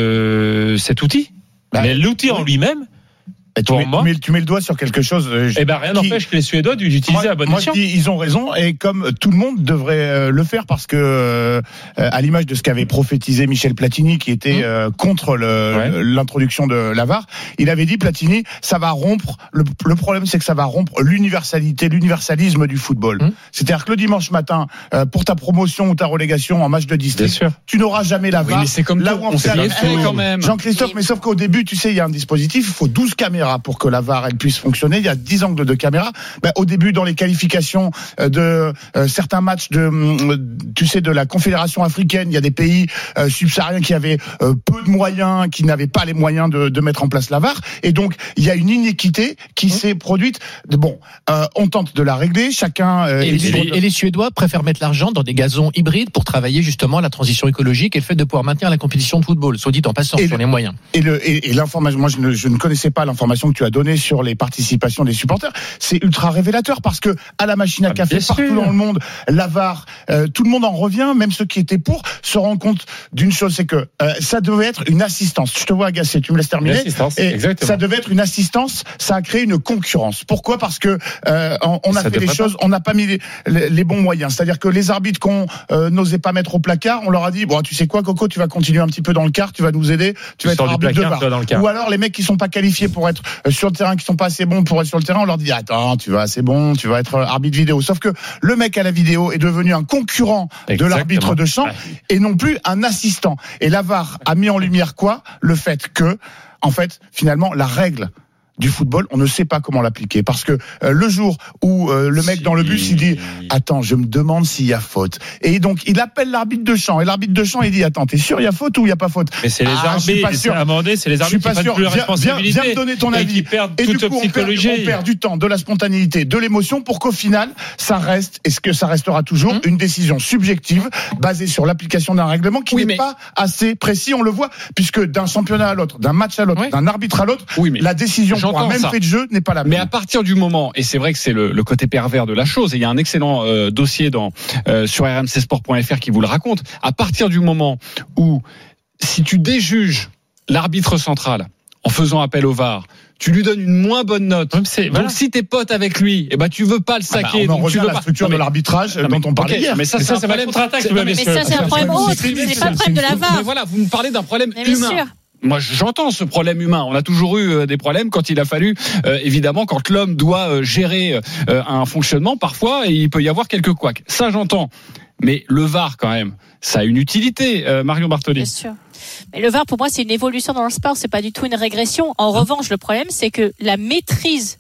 ce cet outil. Bah, mais l'outil oui. en lui-même. Et tu, mets, moi, tu, mets, tu mets le doigt sur quelque chose. Euh, eh ben rien n'empêche que les Suédois d'utiliser à bon escient. Moi, ils ont raison, et comme tout le monde devrait euh, le faire, parce que euh, à l'image de ce qu'avait prophétisé Michel Platini, qui était euh, contre le, ouais. l'introduction de la V A R, il avait dit, Platini, ça va rompre. Le, le problème, c'est que ça va rompre l'universalité, l'universalisme du football. Mmh. C'est-à-dire que le dimanche matin, euh, pour ta promotion ou ta relégation en match de district, tu n'auras jamais la V A R. Oui, mais c'est comme là tout, où on, on s'est fait quand même. Jean-Christophe, mais sauf qu'au début, tu sais, il y a un dispositif, il faut douze caméras pour que la V A R elle puisse fonctionner. Il y a dix angles de caméra. Ben, au début, dans les qualifications de euh, certains matchs de, euh, tu sais, de la Confédération africaine, il y a des pays euh, subsahariens qui avaient euh, peu de moyens, qui n'avaient pas les moyens de, de mettre en place la V A R. Et donc, il y a une inéquité qui mmh. s'est produite. Bon, euh, on tente de la régler. Chacun. Euh, et, les, de... et les Suédois préfèrent mettre l'argent dans des gazons hybrides pour travailler justement la transition écologique et le fait de pouvoir maintenir la compétition de football, soit dit en passant et sur le, les moyens. Et, le, et, et l'information, moi, je ne, je ne connaissais pas l'information que tu as donné sur les participations des supporters, c'est ultra révélateur, parce que à la machine à café, ah, partout sûr. dans le monde, la V A R, euh, tout le monde en revient, même ceux qui étaient pour se rendent compte d'une chose, c'est que euh, ça devait être une assistance. Je te vois agacé, tu me laisses terminer. Et exactement. Ça devait être une assistance, ça a créé une concurrence. Pourquoi ? Parce que euh, on, on a ça fait les choses, pas. on n'a pas mis les, les, les bons moyens. C'est-à-dire que les arbitres qu'on euh, n'osait pas mettre au placard, on leur a dit, bon, tu sais quoi, Coco, tu vas continuer un petit peu dans le quart, tu vas nous aider, tu, tu vas être arbitre de V A R. Ou alors les mecs qui sont pas qualifiés pour être sur le terrain, qui sont pas assez bons pour être sur le terrain, on leur dit, attends, tu vas assez bon, tu vas être arbitre vidéo. Sauf que le mec à la vidéo est devenu un concurrent Exactement. de l'arbitre de champ, ouais. et non plus un assistant. Et la V A R a mis en lumière quoi ? Le fait que, en fait, finalement, la règle du football, on ne sait pas comment l'appliquer, parce que euh, le jour où euh, le mec si... dans le bus il dit attends, je me demande s'il y a faute, et donc il appelle l'arbitre de champ, et l'arbitre de champ il dit attends, t'es sûr il y a faute ou il y a pas faute? Mais c'est les ah, arbitres, c'est amendé, c'est les arbitres qui prennent plus la responsabilité, viens, viens me donner ton avis, et qui perdent et toute du coup, psychologie. On perd, on perd du temps, de la spontanéité, de l'émotion, pour qu'au final ça reste, est-ce que ça restera toujours mmh. une décision subjective basée sur l'application d'un règlement qui oui, n'est mais... pas assez précis. On le voit, puisque d'un championnat à l'autre, d'un match à l'autre, oui. d'un arbitre à l'autre, oui, mais... la décision pour un même ça. fait de jeu n'est pas la même. Mais à partir du moment, et c'est vrai que c'est le, le côté pervers de la chose, et il y a un excellent euh, dossier dans, euh, sur r m c sport point f r qui vous le raconte, à partir du moment où, si tu déjuges l'arbitre central en faisant appel au V A R, tu lui donnes une moins bonne note. Donc voilà. si t'es pote avec lui, eh ben tu veux pas le saquer. Ah bah on en donc revient tu veux à la pas... structure mais... de l'arbitrage non, mais... dont on parlait okay, hier. Mais ça, mais ça, ça c'est la contre-attaque. Mais ça, c'est un problème autre. C'est pas le problème de la V A R. Mais voilà, vous me parlez d'un problème mais humain. Sûr. Moi, j'entends ce problème humain. On a toujours eu euh, des problèmes quand il a fallu, euh, évidemment, quand l'homme doit euh, gérer euh, un fonctionnement. Parfois, il peut y avoir quelques couacs. Ça, j'entends. Mais le V A R, quand même, ça a une utilité, euh, Marion Bartoli. Bien sûr. Mais le V A R, pour moi, c'est une évolution dans le sport. C'est pas du tout une régression. En revanche, le problème, c'est que la maîtrise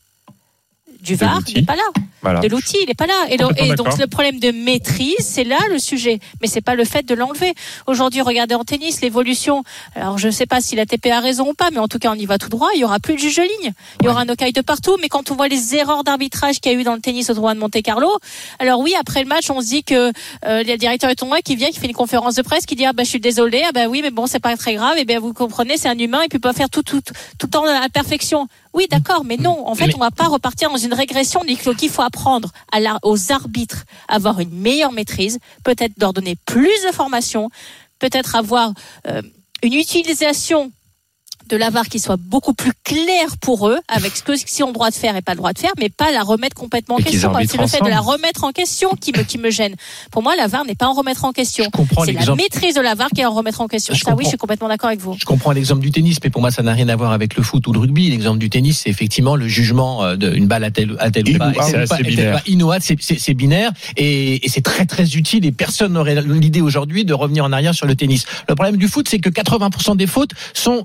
du V A R n'est pas là. Voilà. De l'outil, il n'est pas là. Et, le, et donc le problème de maîtrise, c'est là le sujet. Mais c'est pas le fait de l'enlever. Aujourd'hui, regardez en tennis l'évolution. Alors je ne sais pas si la T P a raison ou pas, mais en tout cas on y va tout droit. Il y aura plus de juge de ligne. Il y aura un no-kay de partout. Mais quand on voit les erreurs d'arbitrage qu'il y a eu dans le tennis au tournoi de Monte-Carlo, alors oui, après le match, on se dit que euh, le directeur du tournoi qui vient, qui fait une conférence de presse, qui dit ah bah je suis désolé, ah bah oui, mais bon c'est pas très grave. Et bien vous comprenez, c'est un humain, il peut pas faire tout tout tout le temps à la perfection. Oui, d'accord, mais non. En fait, mais... on va pas repartir dans une régression. Donc, il faut apprendre à la, aux arbitres à avoir une meilleure maîtrise, peut-être leur donner plus de formation, peut-être avoir euh, une utilisation de la V A R qui soit beaucoup plus claire pour eux, avec ce que si on a le droit de faire et pas le droit de faire, mais pas la remettre complètement en et question. C'est le fait de la remettre en question qui me, qui me gêne. Pour moi, la V A R n'est pas en remettre en question. C'est la maîtrise de la V A R qui est en remettre en question. Je Ça, comprends. oui, je suis complètement d'accord avec vous. Je comprends l'exemple du tennis, mais pour moi, ça n'a rien à voir avec le foot ou le rugby. L'exemple du tennis, c'est effectivement le jugement d'une balle à tel, à tel ou pas. C'est pas, pas innovative, c'est, c'est, c'est binaire et, et c'est très très utile et personne n'aurait l'idée aujourd'hui de revenir en arrière sur le tennis. Le problème du foot, c'est que quatre-vingts pour cent des fautes sont,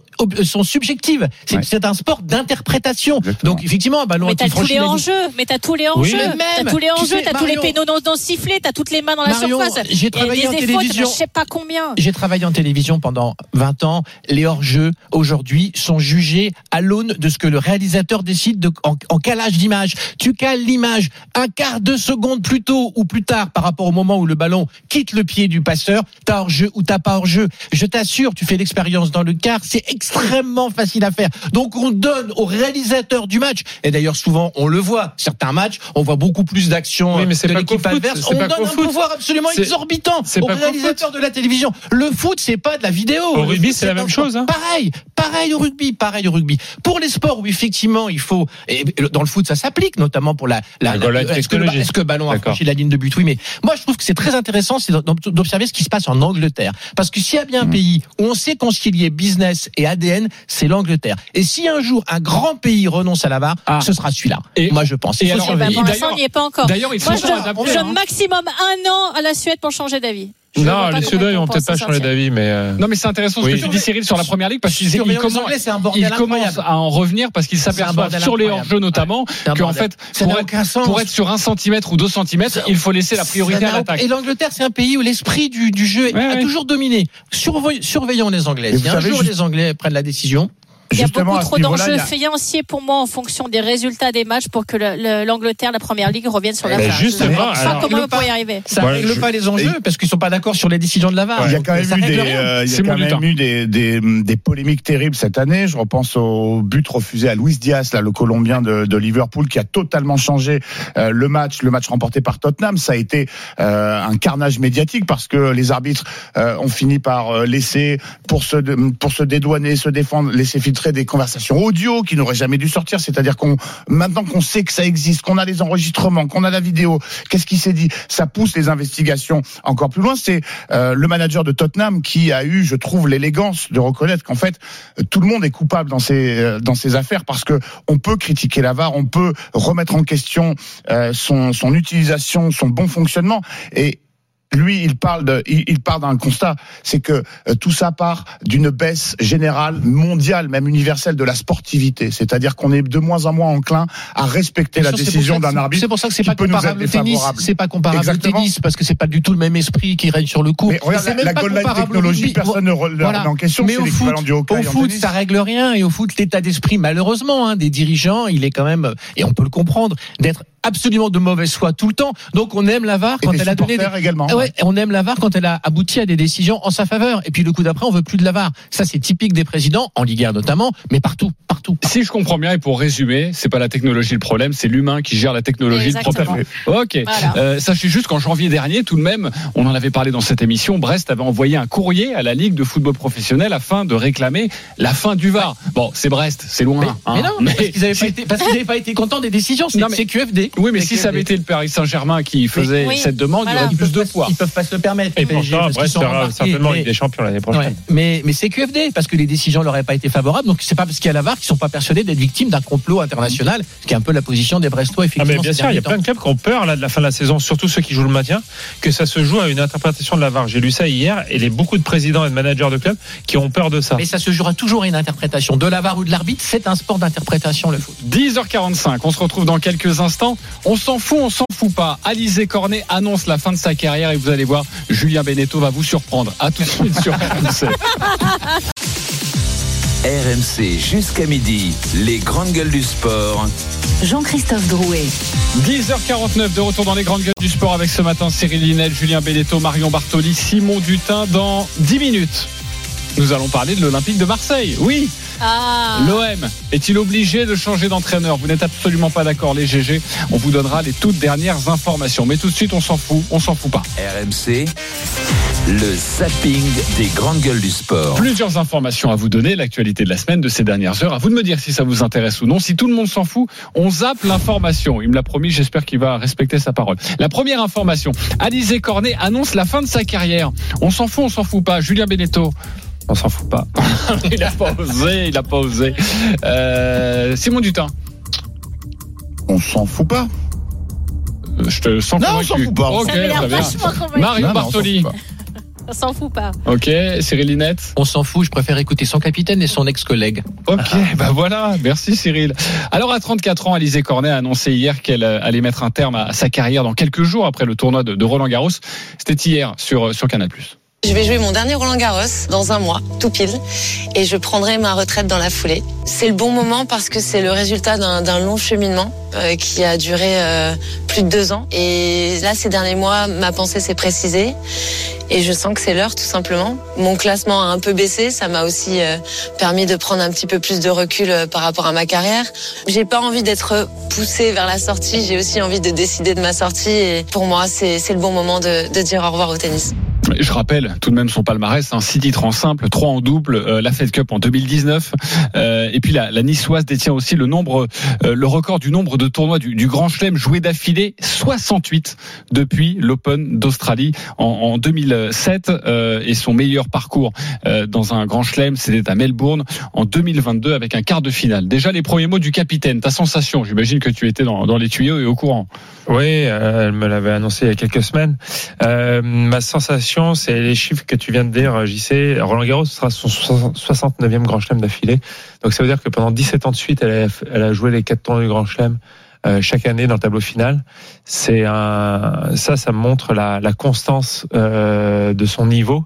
sont subjectives. C'est, ouais. c'est un sport d'interprétation. Exactement. Donc effectivement, un ballon mais t'as tous les enjeux. Mais t'as tous les enjeux. Oui, t'as tous les enjeux. T'as tous les pénaux non, non sifflés. T'as toutes les mains dans la Marion, surface. J'ai travaillé en télévision. Fautes, je sais pas combien. J'ai travaillé en télévision pendant vingt ans. Les hors-jeux aujourd'hui sont jugés à l'aune de ce que le réalisateur décide de, en, en calage d'image. Tu cales l'image un quart de seconde plus tôt ou plus tard par rapport au moment où le ballon quitte le pied du passeur. T'as hors-jeu ou t'as pas hors-jeu. Je t'assure, tu fais l'expérience dans le quart. C'est extrêmement facile à faire. Donc on donne au réalisateur du match. Et d'ailleurs souvent on le voit. Certains matchs, on voit beaucoup plus d'actions oui, mais c'est de pas l'équipe adverse. On donne un foot. pouvoir absolument c'est, exorbitant c'est au réalisateur de la télévision. Le foot, c'est pas de la vidéo. Au rugby, foot, c'est, c'est la même chose. Hein. Pareil, pareil au rugby, pareil au rugby. Pour les sports où effectivement il faut, et dans le foot ça s'applique, notamment pour la, la, la, la est-ce que le, est-ce que le ballon a franchi la ligne de but? Oui, mais moi je trouve que c'est très intéressant, c'est d'observer ce qui se passe en Angleterre, parce que s'il y a bien un mmh. pays où on sait concilier business et A D N, c'est l'Angleterre. Et si un jour un grand pays renonce à la V A R, ah. ce sera celui-là. Et moi je pense. Et alors, bah, pour l'instant, on n'y est pas encore. D'ailleurs, ils moi, sont je, adaptés. je donne maximum un an à la Suède pour changer d'avis. Je non, les Suédois, ils vont peut-être pas changer d'avis, mais euh... non, mais c'est intéressant ce oui. que tu dis, Cyril, sur la première ligue, parce qu'ils ils commencent, ils commencent à en revenir parce qu'ils s'aperçoivent sur les hors-jeux notamment ouais. qu'en fait, pour être, pour être sur un centimètre ou deux centimètres, il faut laisser la priorité à l'attaque. Et l'Angleterre, c'est un pays où l'esprit du, du jeu ouais, a ouais. toujours dominé. Surveillons, surveillons les Anglais. Si un jour les Anglais prennent la décision. Il y a beaucoup trop d'enjeux financiers pour moi en fonction des résultats des matchs pour que le, le, l'Angleterre, la première ligue, revienne sur la V A R. Justement, je ne sais pas comment on peut y arriver. Ça ne ouais, règle je... pas les enjeux parce qu'ils ne sont pas d'accord sur les décisions de la V A R. Ouais, il y a quand même eu, des, euh, il y a quand même eu des, des, des polémiques terribles cette année. Je repense au but refusé à Luis Diaz, là, le Colombien de, de Liverpool, qui a totalement changé euh, le match, le match remporté par Tottenham. Ça a été euh, un carnage médiatique parce que les arbitres euh, ont fini par laisser, pour se, pour se dédouaner, se défendre, laisser filtrer des conversations audio qui n'auraient jamais dû sortir. C'est-à-dire qu'on, maintenant qu'on sait que ça existe, qu'on a les enregistrements, qu'on a la vidéo, qu'est-ce qui s'est dit? Ça pousse les investigations encore plus loin. C'est euh, le manager de Tottenham qui a eu, je trouve, l'élégance de reconnaître qu'en fait, tout le monde est coupable dans ces, euh, dans ces affaires parce que on peut critiquer la V A R, on peut remettre en question euh, son, son utilisation, son bon fonctionnement. Et lui, il parle de, il, il part d'un constat, c'est que euh, tout ça part d'une baisse générale, mondiale, même universelle de la sportivité. C'est-à-dire qu'on est de moins en moins enclin à respecter la décision d'un arbitre. C'est pour ça que c'est pas comparable au tennis. C'est pas comparable Exactement. au tennis parce que c'est pas du tout le même esprit qui règne sur le court. Mais regarde, la, la goal line technologie, personne ne remet voilà. en question. Mais c'est au l'équivalent foot, du hockey. Au foot, ça règle rien. Et au foot, l'état d'esprit, malheureusement, hein, des dirigeants, il est quand même, et on peut le comprendre, d'être absolument de mauvaise foi tout le temps. Donc on aime la V A R quand elle a donné des... également. Ouais, on aime la V A R quand elle a abouti à des décisions en sa faveur. Et puis le coup d'après, on veut plus de la V A R. Ça, c'est typique des présidents, en Ligue un notamment, mais partout, partout. Si je comprends bien, et pour résumer, c'est pas la technologie le problème, c'est l'humain qui gère la technologie. Exactement. Le problème. Ok. Voilà. Euh, sachez juste qu'en janvier dernier, tout de même, on en avait parlé dans cette émission, Brest avait envoyé un courrier à la Ligue de football professionnel afin de réclamer la fin du V A R. Bon, c'est Brest, c'est loin. Mais, hein, mais non, mais parce qu'ils n'avaient pas été, parce qu'ils n'avaient pas été contents des décisions. C'est, non, mais, c'est Q F D. Oui, mais si ça avait été le Paris Saint-Germain qui faisait oui, cette demande, voilà. il y aurait plus de poids. Ils peuvent pas se le permettre. Et pourtant, Brest sera certainement Ligue des Champions l'année prochaine. Ouais, mais, mais c'est Q F D, parce que les décisions leur auraient pas été favorables. Donc c'est pas parce qu'il y a la V A R qu'ils sont pas persuadés d'être victimes d'un complot international, ce qui est un peu la position des Brestois, effectivement. Ah mais bien sûr, il y a plein de clubs qui ont peur là de la fin de la saison, surtout ceux qui jouent le maintien, que ça se joue à une interprétation de la V A R. J'ai lu ça hier, et les beaucoup de présidents et de managers de clubs qui ont peur de ça. Mais ça se jouera toujours à une interprétation de la V A R ou de l'arbitre. C'est un sport d'interprétation, le foot. dix heures quarante-cinq, on se retrouve dans quelques instants. On s'en fout, on s'en fout pas. Alizé Cornet annonce la fin de sa carrière et vous allez voir, Julien Beneteau va vous surprendre. À tout de suite sur R M C. R M C jusqu'à midi, les grandes gueules du sport. Jean-Christophe Drouet. dix heures quarante-neuf de retour dans les grandes gueules du sport avec ce matin Cyril Linel, Julien Beneteau, Marion Bartoli, Simon Dutin. Dans dix minutes, nous allons parler de l'Olympique de Marseille. Oui. Ah. L'O M est-il obligé de changer d'entraîneur? Vous n'êtes absolument pas d'accord, les G G. On vous donnera les toutes dernières informations. Mais tout de suite, on s'en fout, on s'en fout pas. R M C, le zapping des grandes gueules du sport. Plusieurs informations à vous donner, l'actualité de la semaine, de ces dernières heures. À vous de me dire si ça vous intéresse ou non. Si tout le monde s'en fout, on zappe l'information. Il me l'a promis, j'espère qu'il va respecter sa parole. La première information, Alizé Cornet annonce la fin de sa carrière. On s'en fout, on s'en fout pas. Julien Beneteau. On s'en fout pas. il a pas osé, il a pas osé. Euh, Simon Dutin. On s'en fout pas. Je te sens non, convaincu. on s'en fout pas. Ok, ça très bien. Marion Bartoli. On s'en fout pas. Ok, Cyril Linette. On s'en fout, je préfère écouter son capitaine et son ex-collègue. Ok, ah. bah voilà, merci Cyril. Alors à trente-quatre ans, Alizé Cornet a annoncé hier qu'elle allait mettre un terme à sa carrière dans quelques jours après le tournoi de, de Roland-Garros. C'était hier sur, sur Canal plus. Je vais jouer mon dernier Roland-Garros dans un mois, tout pile, et je prendrai ma retraite dans la foulée. C'est le bon moment parce que c'est le résultat d'un, d'un long cheminement euh, qui a duré euh, plus de deux ans. Et là, ces derniers mois, ma pensée s'est précisée et je sens que c'est l'heure, tout simplement. Mon classement a un peu baissé, ça m'a aussi euh, permis de prendre un petit peu plus de recul euh, par rapport à ma carrière. J'ai pas envie d'être poussée vers la sortie, j'ai aussi envie de décider de ma sortie. Et pour moi, c'est, c'est le bon moment de, de dire au revoir au tennis. Je rappelle tout de même son palmarès, hein, six titres en simple, trois en double, euh, la Fed Cup en deux mille dix-neuf, euh, et puis la, la Niçoise détient aussi le nombre, euh, le record du nombre de tournois du, du Grand Chelem joués d'affilée, soixante-huit depuis l'Open d'Australie en, en deux mille sept, euh, et son meilleur parcours euh, dans un Grand Chelem, c'était à Melbourne en deux mille vingt-deux avec un quart de finale. Déjà les premiers mots du capitaine, ta sensation, j'imagine que tu étais dans, dans les tuyaux et au courant. Oui, euh, elle me l'avait annoncé il y a quelques semaines. Euh, ma sensation, c'est les chiffres que tu viens de dire, J C. Roland Garros sera son soixante-neuvième Grand Chelem d'affilée. Donc ça veut dire que pendant dix-sept ans de suite, elle a, elle a joué les quatre tournois du Grand Chelem euh, chaque année dans le tableau final. C'est un, ça, ça montre la, la constance euh, de son niveau.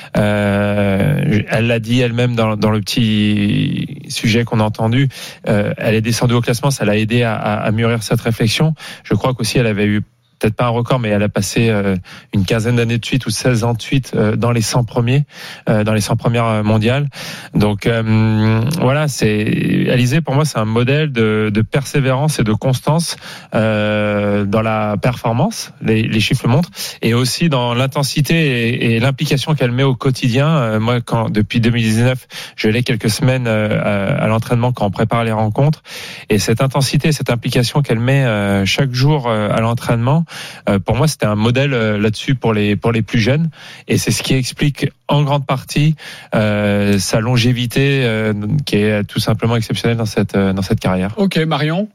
Euh, elle l'a dit elle-même dans, dans le petit sujet qu'on a entendu. Euh, elle est descendue au classement, ça l'a aidé à, à, à mûrir cette réflexion. Je crois qu'aussi elle avait eu peut-être pas un record, mais elle a passé euh, une quinzaine d'années de suite ou seize ans de suite euh, dans les cent premiers, euh, dans les cent premières mondiales. Donc euh, voilà, c'est Alizé pour moi c'est un modèle de, de persévérance et de constance euh, dans la performance. Les, les chiffres le montrent, et aussi dans l'intensité et, et l'implication qu'elle met au quotidien. Euh, moi, quand depuis deux mille dix-neuf, je l'ai quelques semaines euh, à, à l'entraînement quand on prépare les rencontres, et cette intensité, cette implication qu'elle met euh, chaque jour euh, à l'entraînement. Euh, pour moi, c'était un modèle euh, là-dessus pour les pour les plus jeunes, et c'est ce qui explique en grande partie euh, sa longévité euh, qui est tout simplement exceptionnelle dans cette euh, dans cette carrière. Ok, Marion.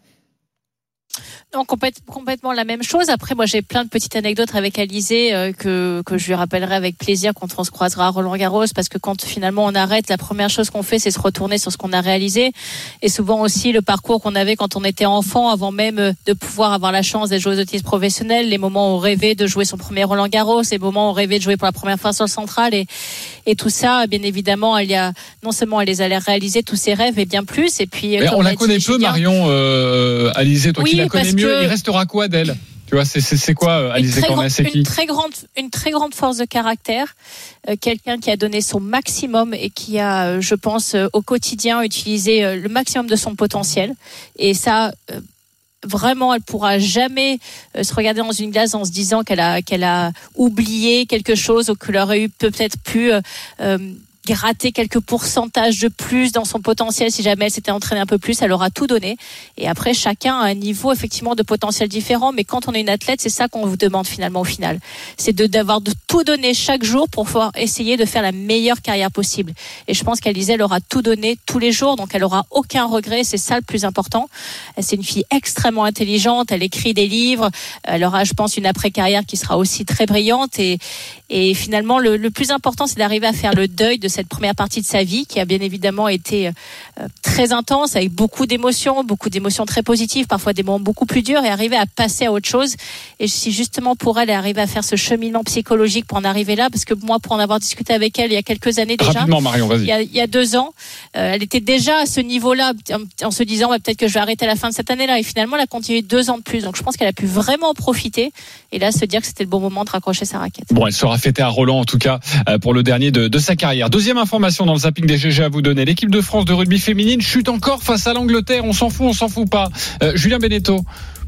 Non, complètement la même chose. Après, moi, j'ai plein de petites anecdotes avec Alizé euh, que que je lui rappellerai avec plaisir quand on se croisera à Roland-Garros, parce que quand finalement on arrête, la première chose qu'on fait, c'est se retourner sur ce qu'on a réalisé, et souvent aussi le parcours qu'on avait quand on était enfant, avant même de pouvoir avoir la chance d'être joueuse de tennis professionnelle, les moments où on rêvait de jouer son premier Roland-Garros, les moments où on rêvait de jouer pour la première fois sur le Central, et et tout ça, bien évidemment, elle y a non seulement elle les allait réaliser tous ses rêves, et bien plus. Et puis, mais on la connaît peu, Marion, euh, Alizé, toi oui, qui la connais mieux. Il restera quoi d'elle? Tu vois, c'est, c'est, c'est quoi, Alizé Cornet, c'est qui? Une très grande, une très grande force de caractère, euh, quelqu'un qui a donné son maximum et qui a, euh, je pense, euh, au quotidien utilisé euh, le maximum de son potentiel. Et ça, euh, vraiment, elle pourra jamais euh, se regarder dans une glace en se disant qu'elle a, qu'elle a oublié quelque chose, ou qu'elle aurait eu peut-être pu euh, euh, gratter quelques pourcentages de plus dans son potentiel. Si jamais elle s'était entraînée un peu plus, elle aura tout donné. Et après, chacun a un niveau effectivement de potentiel différent, mais quand on est une athlète, c'est ça qu'on vous demande finalement au final, c'est de d'avoir de tout donné chaque jour pour pouvoir essayer de faire la meilleure carrière possible. Et je pense qu'Alizé, elle aura tout donné tous les jours, donc elle aura aucun regret. C'est ça le plus important. C'est une fille extrêmement intelligente, elle écrit des livres, elle aura, je pense, une après-carrière qui sera aussi très brillante, et et finalement le, le plus important, c'est d'arriver à faire le deuil de cette première partie de sa vie qui a bien évidemment été euh, très intense, avec beaucoup d'émotions, beaucoup d'émotions très positives, parfois des moments beaucoup plus durs, et arriver à passer à autre chose. Et si justement pour elle, elle arrive à faire ce cheminement psychologique pour en arriver là, parce que moi, pour en avoir discuté avec elle il y a quelques années déjà, rapidement, Marion, vas-y. Il y a, il y a deux ans, euh, elle était déjà à ce niveau-là, en, en se disant bah, peut-être que je vais arrêter à la fin de cette année-là, et finalement elle a continué deux ans de plus. Donc je pense qu'elle a pu vraiment profiter, et là se dire que c'était le bon moment de raccrocher sa raquette. Bon, elle sera fêtée à Roland en tout cas pour le dernier de, de sa carrière. Deuxième information dans le zapping des G G à vous donner. L'équipe de France de rugby féminine chute encore face à l'Angleterre. On s'en fout, on s'en fout pas. Euh, Julien Beneteau.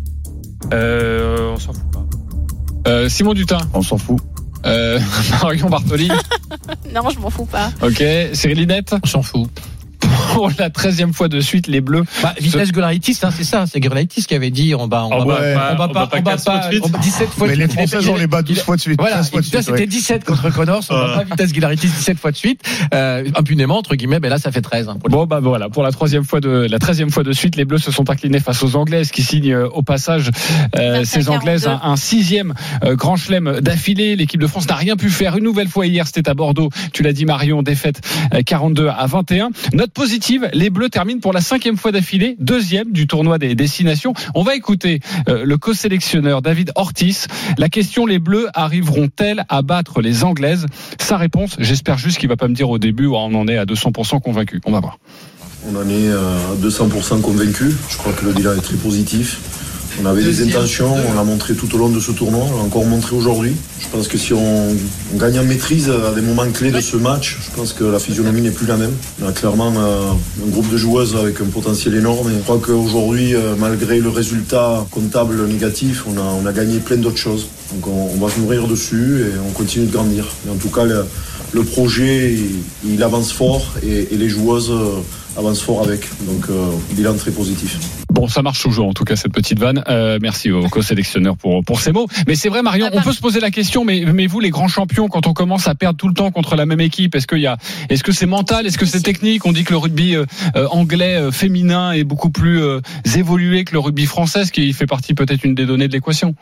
Euh, on s'en fout pas. Euh, Simon Dutin. On s'en fout. Euh, Marion Bartoli. Non, je m'en fous pas. Ok. Cyril Linette. On s'en fout. pour la treizième fois de suite, les Bleus. Bah, Vitesse se... Golaitis, hein, c'est ça. C'est Golaitis qui avait dit on va, on oh va, ouais, pas, on va pas, on va pas, on va dix-sept fois de suite. Mais les Français, on les bat douze fois de suite. Voilà. Fois de suite, c'était ouais. dix-sept contre Connors. On va pas Vitesse Golaitis dix-sept fois de suite. Euh, impunément, entre guillemets, ben là, ça fait treize. Hein, bon, bah voilà. Pour la troisième fois de, la treizième fois de suite, les Bleus se sont inclinés face aux Anglaises qui signent euh, au passage, euh, ces Anglaises, un, un sixième euh, grand chelem d'affilée. L'équipe de France n'a rien pu faire une nouvelle fois hier. C'était à Bordeaux. Tu l'as dit, Marion, défaite euh, quarante-deux à vingt et un. Note positive, les Bleus terminent pour la cinquième fois d'affilée, deuxième du tournoi des destinations. On va écouter euh, le co-sélectionneur David Ortiz. La question, les Bleus arriveront-elles à battre les Anglaises? Sa réponse, j'espère juste qu'il va pas me dire au début où on en est à deux cents pour cent convaincu. On va voir. On en est à deux cents pour cent convaincu. Je crois que le bilan est très positif. On avait des intentions, on l'a montré tout au long de ce tournoi, on l'a encore montré aujourd'hui. Je pense que si on, on gagne en maîtrise à des moments clés de ce match, je pense que la physionomie n'est plus la même. On a clairement un groupe de joueuses avec un potentiel énorme. Et je crois qu'aujourd'hui, malgré le résultat comptable négatif, on a, on a gagné plein d'autres choses. Donc on, on va se nourrir dessus et on continue de grandir. Mais en tout cas, le, le projet, il, il avance fort et, et les joueuses avancent fort avec. Donc euh, bilan très positif. Bon, ça marche toujours, en tout cas, cette petite vanne. Euh, merci au co-sélectionneur pour, pour ces mots. Mais c'est vrai, Marion, on peut se poser la question, mais, mais vous, les grands champions, quand on commence à perdre tout le temps contre la même équipe, est-ce qu'il y a, est-ce que c'est mental, est-ce que c'est technique? On dit que le rugby euh, anglais euh, féminin est beaucoup plus euh, évolué que le rugby français, ce qui fait partie peut-être une des données de l'équation.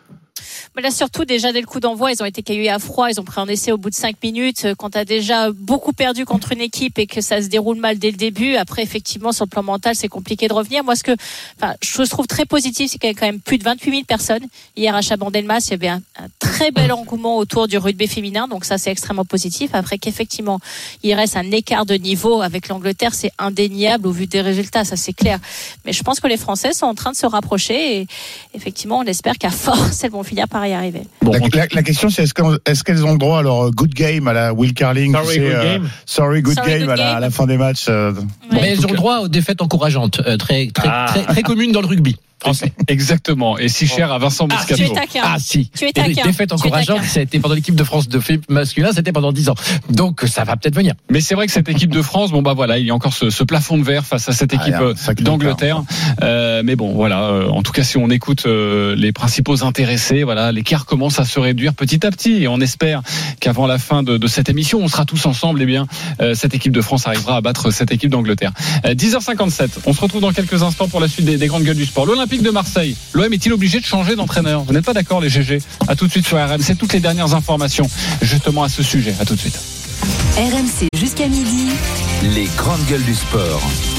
Mais là, surtout, déjà, dès le coup d'envoi, ils ont été cailloués à froid. Ils ont pris un essai au bout de cinq minutes. Quand tu as déjà beaucoup perdu contre une équipe et que ça se déroule mal dès le début, après, effectivement, sur le plan mental, c'est compliqué de revenir. Moi, ce que, enfin, je trouve très positif, c'est qu'il y a quand même plus de vingt-huit mille personnes. Hier, à Chabandelmas, il y avait un, un très bel engouement autour du rugby féminin. Donc ça, c'est extrêmement positif. Après qu'effectivement, il reste un écart de niveau avec l'Angleterre, c'est indéniable au vu des résultats. Ça, c'est clair. Mais je pense que les Français sont en train de se rapprocher et effectivement, on espère qu'à force, elles vont finir par y arriver. Bon, la, la, la question, c'est est-ce, est-ce qu'elles ont le droit à leur good game à la Will Carling? Sorry, good, euh, game. Sorry, good Sorry, game, good à, la, game. à la fin des matchs. Euh, ouais. Mais elles ont le droit aux défaites encourageantes, euh, très, très, ah. très, très, très communes dans le rugby. Français. Exactement. Et si cher à Vincent Moscato. Ah, tu es taquin. Ah, si. Tu es taquin. Et les défaites encourageantes, ça a été pendant l'équipe de France de masculin, c'était pendant dix ans. Donc, ça va peut-être venir. Mais c'est vrai que cette équipe de France, bon, bah voilà, il y a encore ce, ce plafond de verre face à cette équipe ah, yeah, d'Angleterre. Euh, mais bon, voilà. Euh, en tout cas, si on écoute euh, les principaux intéressés, voilà, l'écart commence à se réduire petit à petit. Et on espère qu'avant la fin de, de cette émission, on sera tous ensemble. Eh bien, euh, cette équipe de France arrivera à battre cette équipe d'Angleterre. Euh, dix heures cinquante-sept. On se retrouve dans quelques instants pour la suite des, des grandes gueules du sport. L'Olympique de Marseille. L'O M est-il obligé de changer d'entraîneur? Vous n'êtes pas d'accord, les G G? À tout de suite sur R M C. Toutes les dernières informations justement à ce sujet. À tout de suite. R M C jusqu'à midi. Les grandes gueules du sport.